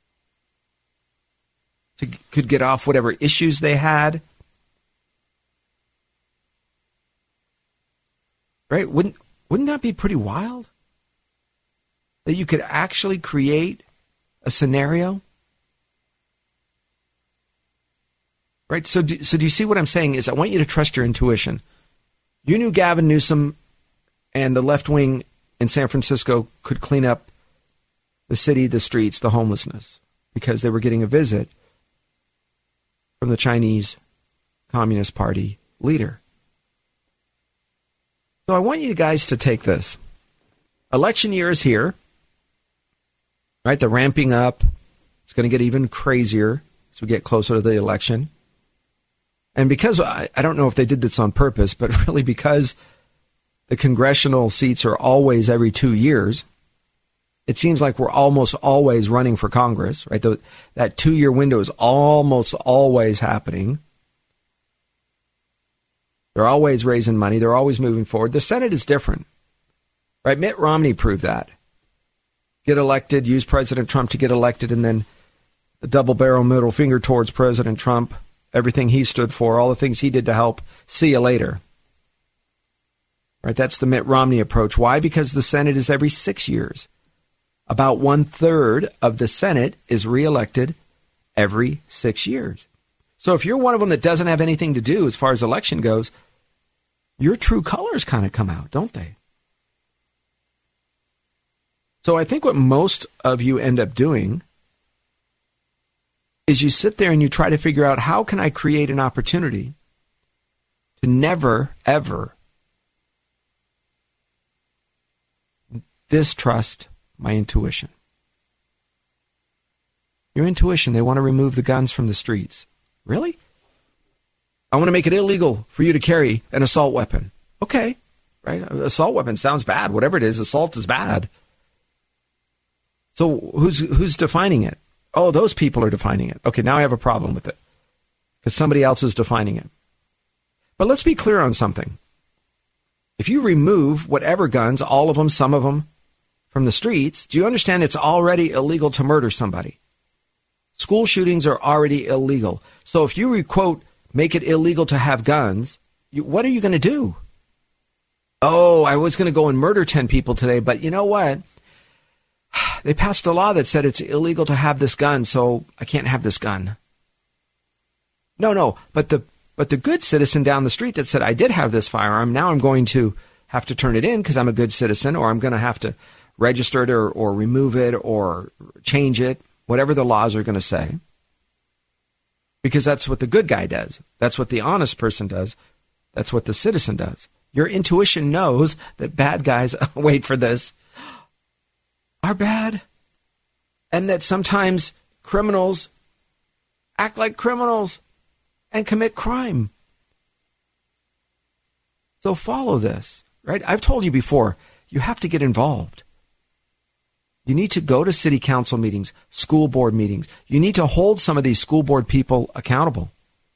could get off whatever issues they had? Right? Wouldn't that be pretty wild? That you could actually create a scenario? Right? So do you see what I'm saying? Is I want you to trust your intuition. You knew Gavin Newsom and the left wing in San Francisco could clean up the city, the streets, the homelessness, because they were getting a visit from the Chinese Communist Party leader. So I want you guys to take this. Election year is here. Right? The ramping up. It's going to get even crazier as we get closer to the election. And because, I don't know if they did this on purpose, but really because the congressional seats are always every 2 years, it seems like we're almost always running for Congress, right? That 2-year window is almost always happening. They're always raising money. They're always moving forward. The Senate is different, right? Mitt Romney proved that. Get elected, use President Trump to get elected, and then the double barrel middle finger towards President Trump. Everything he stood for, all the things he did to help. See you later. Right? That's the Mitt Romney approach. Why? Because the Senate is every 6 years. About 1/3 of the Senate is reelected every 6 years. So if you're one of them that doesn't have anything to do as far as election goes, your true colors kind of come out, don't they? So I think what most of you end up doing is you sit there and you try to figure out, how can I create an opportunity to never, ever distrust my intuition. Your intuition, they want to remove the guns from the streets. Really? I want to make it illegal for you to carry an assault weapon. Okay, right? Assault weapon sounds bad. Whatever it is, assault is bad. So who's defining it? Oh, those people are defining it. Okay, now I have a problem with it because somebody else is defining it. But let's be clear on something. If you remove whatever guns, all of them, some of them, from the streets, do you understand it's already illegal to murder somebody? School shootings are already illegal. So if you, quote, make it illegal to have guns, what are you going to do? Oh, I was going to go and murder 10 people today, but you know what? They passed a law that said it's illegal to have this gun, so I can't have this gun. No, but the good citizen down the street that said I did have this firearm, now I'm going to have to turn it in because I'm a good citizen, or I'm going to have to register it or remove it or change it, whatever the laws are going to say. Because that's what the good guy does. That's what the honest person does. That's what the citizen does. Your intuition knows that bad guys, wait for this, are bad. And that sometimes criminals act like criminals and commit crime. So follow this, right? I've told you before, you have to get involved. You need to go to city council meetings, school board meetings. You need to hold some of these school board people accountable.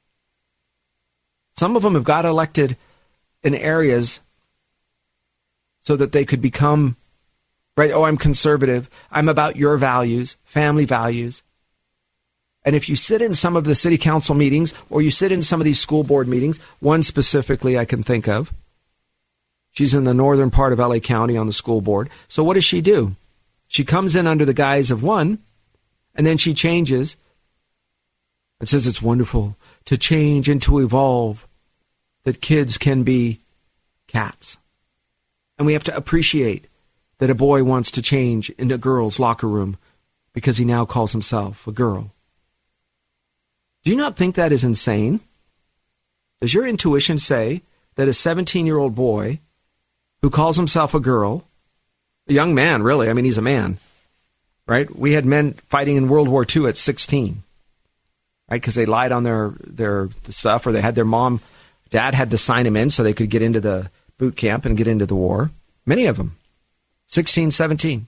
Some of them have got elected in areas so that they could become, right? Oh, I'm conservative. I'm about your values, family values. And if you sit in some of the city council meetings or you sit in some of these school board meetings, one specifically I can think of, she's in the northern part of LA County on the school board. So what does she do? She comes in under the guise of one, and then she changes and says it's wonderful to change and to evolve, that kids can be cats. And we have to appreciate that a boy wants to change into a girl's locker room because he now calls himself a girl. Do you not think that is insane? Does your intuition say that a 17-year-old boy who calls himself a girl, a young man, really, I mean, he's a man, right? We had men fighting in World War II at 16, right? Because they lied on their stuff, or they had their dad had to sign him in so they could get into the boot camp and get into the war. Many of them, 16, 17.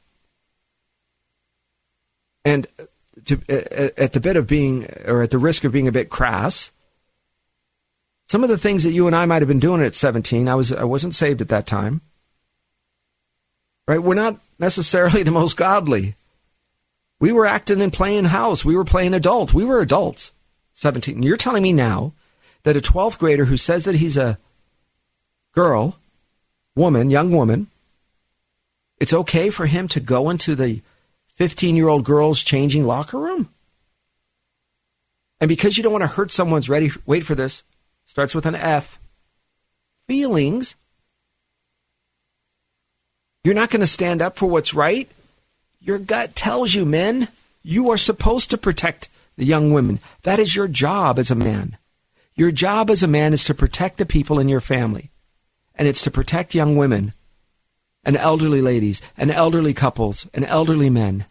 And at the risk of being a bit crass, some of the things that you and I might have been doing at 17, I wasn't saved at that time. Right? We're not necessarily the most godly. We were acting and playing house. We were playing adult. We were adults. 17. You're telling me now that a 12th grader who says that he's a girl, young woman, it's okay for him to go into the 15-year-old girl's changing locker room? And because you don't want to hurt someone's wait for this, starts with an F, feelings, you're not going to stand up for what's right? Your gut tells you, men, you are supposed to protect the young women. That is your job as a man. Your job as a man is to protect the people in your family. And it's to protect young women and elderly ladies and elderly couples and elderly men.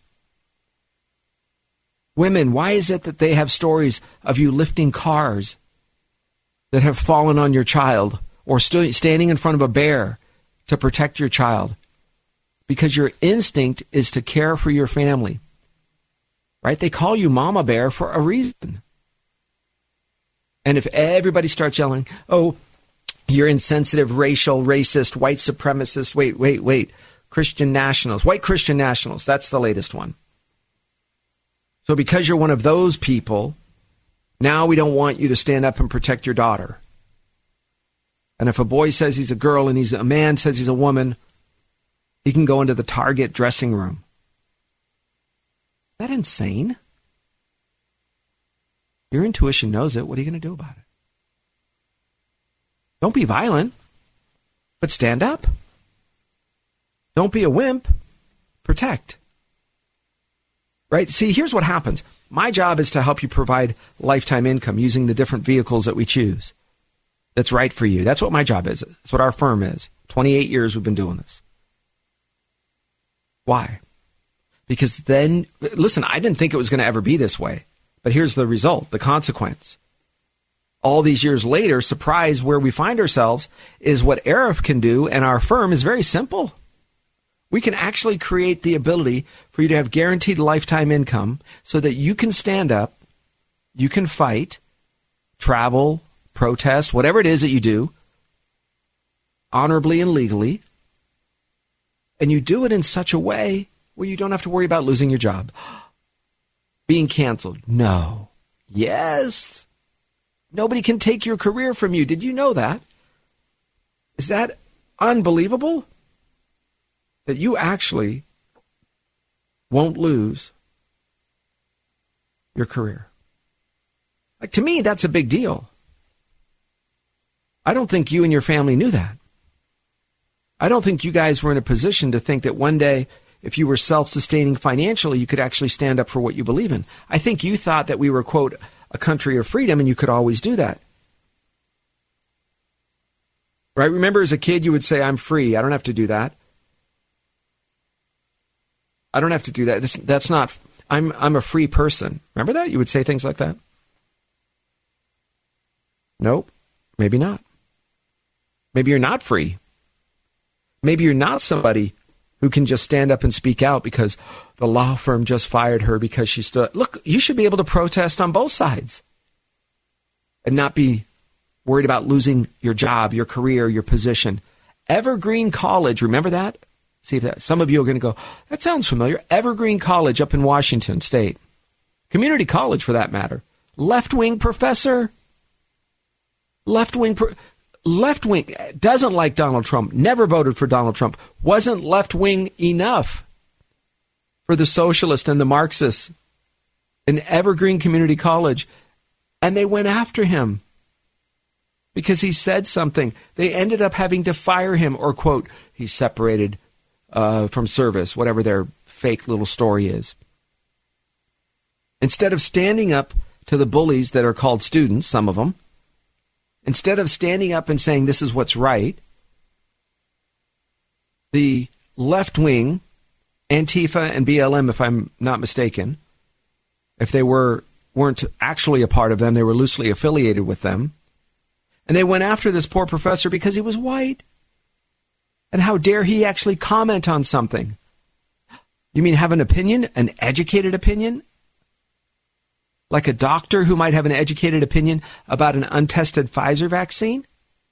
Women, why is it that they have stories of you lifting cars that have fallen on your child, or standing in front of a bear to protect your child? Because your instinct is to care for your family. Right? They call you Mama Bear for a reason. And if everybody starts yelling, oh, you're insensitive, racial, racist, white supremacist, wait, Christian nationals, white Christian nationals, that's the latest one. So because you're one of those people, now we don't want you to stand up and protect your daughter. And if a boy says he's a girl and a man says he's a woman, he can go into the Target dressing room. Is that insane? Your intuition knows it. What are you going to do about it? Don't be violent, but stand up. Don't be a wimp. Protect. Right? See, here's what happens. My job is to help you provide lifetime income using the different vehicles that we choose. That's right for you. That's what my job is. That's what our firm is. 28 years we've been doing this. Why? Because then, listen, I didn't think it was going to ever be this way. But here's the result, the consequence. All these years later, surprise, where we find ourselves is what Arif can do, and our firm is very simple. We can actually create the ability for you to have guaranteed lifetime income so that you can stand up, you can fight, travel, protest, whatever it is that you do, honorably and legally, and you do it in such a way where you don't have to worry about losing your job. Being canceled. No. Yes. Nobody can take your career from you. Did you know that? Is that unbelievable that you actually won't lose your career. Like, to me, that's a big deal. I don't think you and your family knew that. I don't think you guys were in a position to think that one day, if you were self-sustaining financially, you could actually stand up for what you believe in. I think you thought that we were, quote, a country of freedom, and you could always do that. Right? Remember, as a kid, you would say, I'm free. I don't have to do that. I don't have to do that. That's not, I'm a free person. Remember that? You would say things like that? Nope. Maybe not. Maybe you're not free. Maybe you're not somebody who can just stand up and speak out because the law firm just fired her because she stood. Look, you should be able to protest on both sides and not be worried about losing your job, your career, your position. Evergreen College, remember that? See if that. Some of you are going to go, that sounds familiar. Evergreen College up in Washington State. Community college, for that matter. Left-wing professor. Left-wing doesn't like Donald Trump, never voted for Donald Trump, wasn't left-wing enough for the socialists and the Marxists in Evergreen Community College. And they went after him because he said something. They ended up having to fire him or, quote, he's separated from service, whatever their fake little story is. Instead of standing up to the bullies that are called students, some of them, instead of standing up and saying this is what's right, the left wing, Antifa and BLM, if I'm not mistaken, if they weren't actually a part of them, they were loosely affiliated with them, and they went after this poor professor because he was white. And how dare he actually comment on something? You mean have an opinion, an educated opinion? Like a doctor who might have an educated opinion about an untested Pfizer vaccine?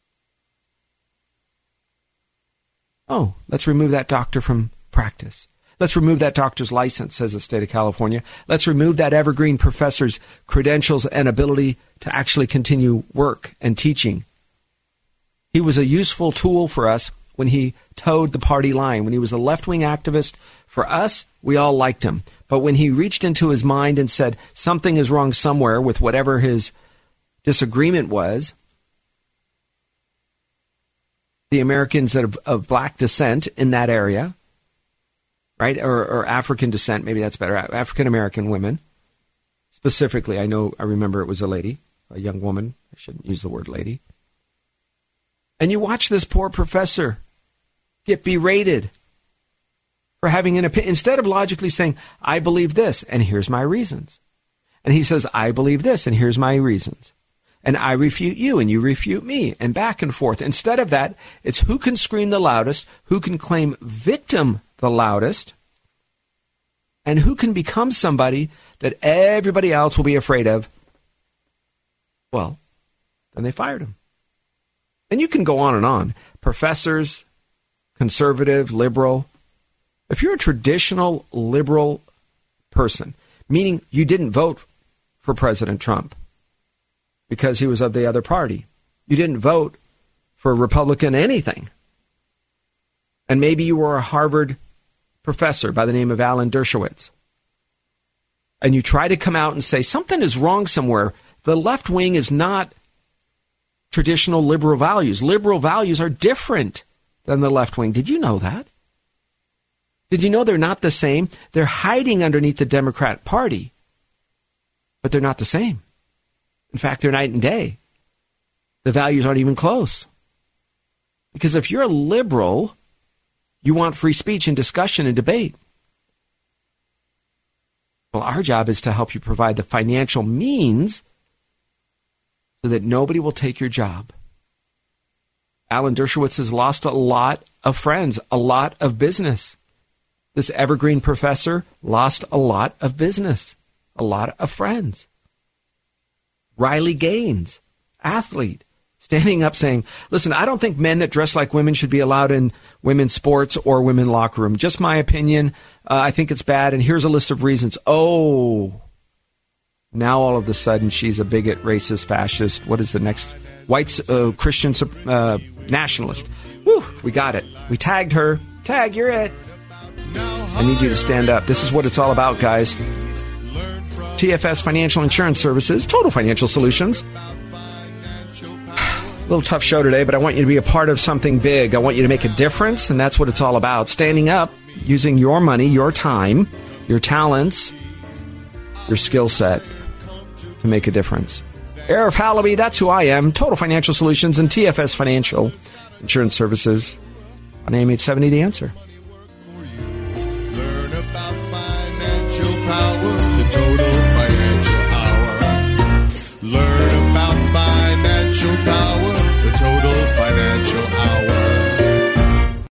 Oh, let's remove that doctor from practice. Let's remove that doctor's license, says the state of California. Let's remove that Evergreen professor's credentials and ability to actually continue work and teaching. He was a useful tool for us when he towed the party line. When he was a left-wing activist, for us, we all liked him. But when he reached into his mind and said something is wrong somewhere with whatever his disagreement was, the Americans that of black descent in that area, right, or African descent, maybe that's better, African-American women, specifically, I remember it was a lady, a young woman, I shouldn't use the word lady. And you watch this poor professor get berated for having an opinion, instead of logically saying, I believe this, and here's my reasons. And he says, I believe this, and here's my reasons. And I refute you, and you refute me, and back and forth. Instead of that, it's who can scream the loudest, who can claim victim the loudest, and who can become somebody that everybody else will be afraid of. Well, then they fired him. And you can go on and on. Professors, conservative, liberal. If you're a traditional liberal person, meaning you didn't vote for President Trump because he was of the other party, you didn't vote for a Republican anything, and maybe you were a Harvard professor by the name of Alan Dershowitz, and you try to come out and say something is wrong somewhere, the left wing is not traditional liberal values. Liberal values are different than the left wing. Did you know that? Did you know they're not the same? They're hiding underneath the Democrat Party, but they're not the same. In fact, they're night and day. The values aren't even close. Because if you're a liberal, you want free speech and discussion and debate. Well, our job is to help you provide the financial means so that nobody will take your job. Alan Dershowitz has lost a lot of friends, a lot of business. This Evergreen professor lost a lot of business, a lot of friends. Riley Gaines, athlete, standing up saying, listen, I don't think men that dress like women should be allowed in women's sports or women's locker room. Just my opinion. I think it's bad, and here's a list of reasons. Oh, Now all of a sudden she's a bigot, racist, fascist. What is the next? White Christian nationalist. Whew, we got it. We tagged her. Tag, you're it. I need you to stand up. This is what it's all about, guys. TFS Financial Insurance Services, Total Financial Solutions. A little tough show today, but I want you to be a part of something big. I want you to make a difference, and that's what it's all about. Standing up, using your money, your time, your talents, your skill set to make a difference. Arif Halaby, that's who I am. Total Financial Solutions and TFS Financial Insurance Services on AM 870 The Answer.